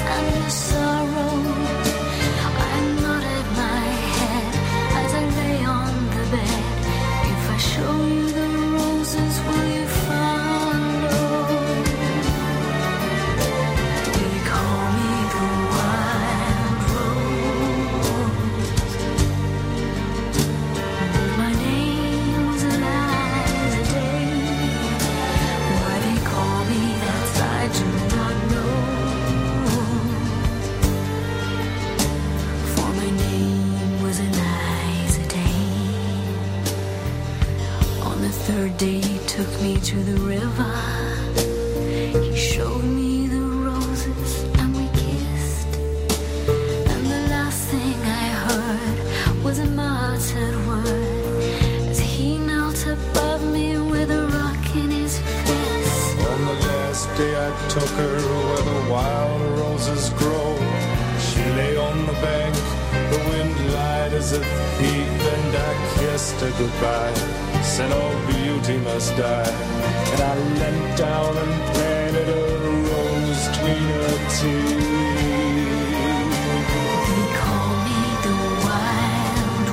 me to the river. He showed me the roses and we kissed. And the last thing I heard was a muttered word as he knelt above me with a rock in his fist. On the last day I took her where the wild roses grow. She lay on the bank, the wind lied as a thief, and I kissed her goodbye, said all beauty must die. And I leant down and planted a rose between her teeth. They call me the wild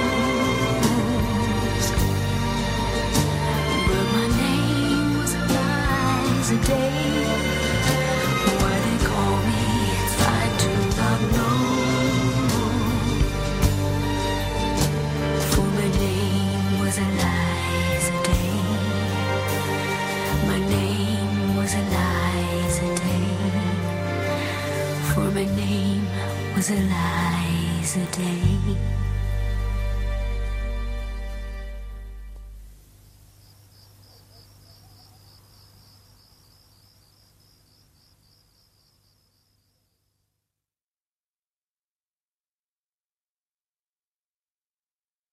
rose, but my name was Liza Day. Why they call me, I do not know. For my name was Eliza Day. My name was Eliza Day. For my name was Eliza Day.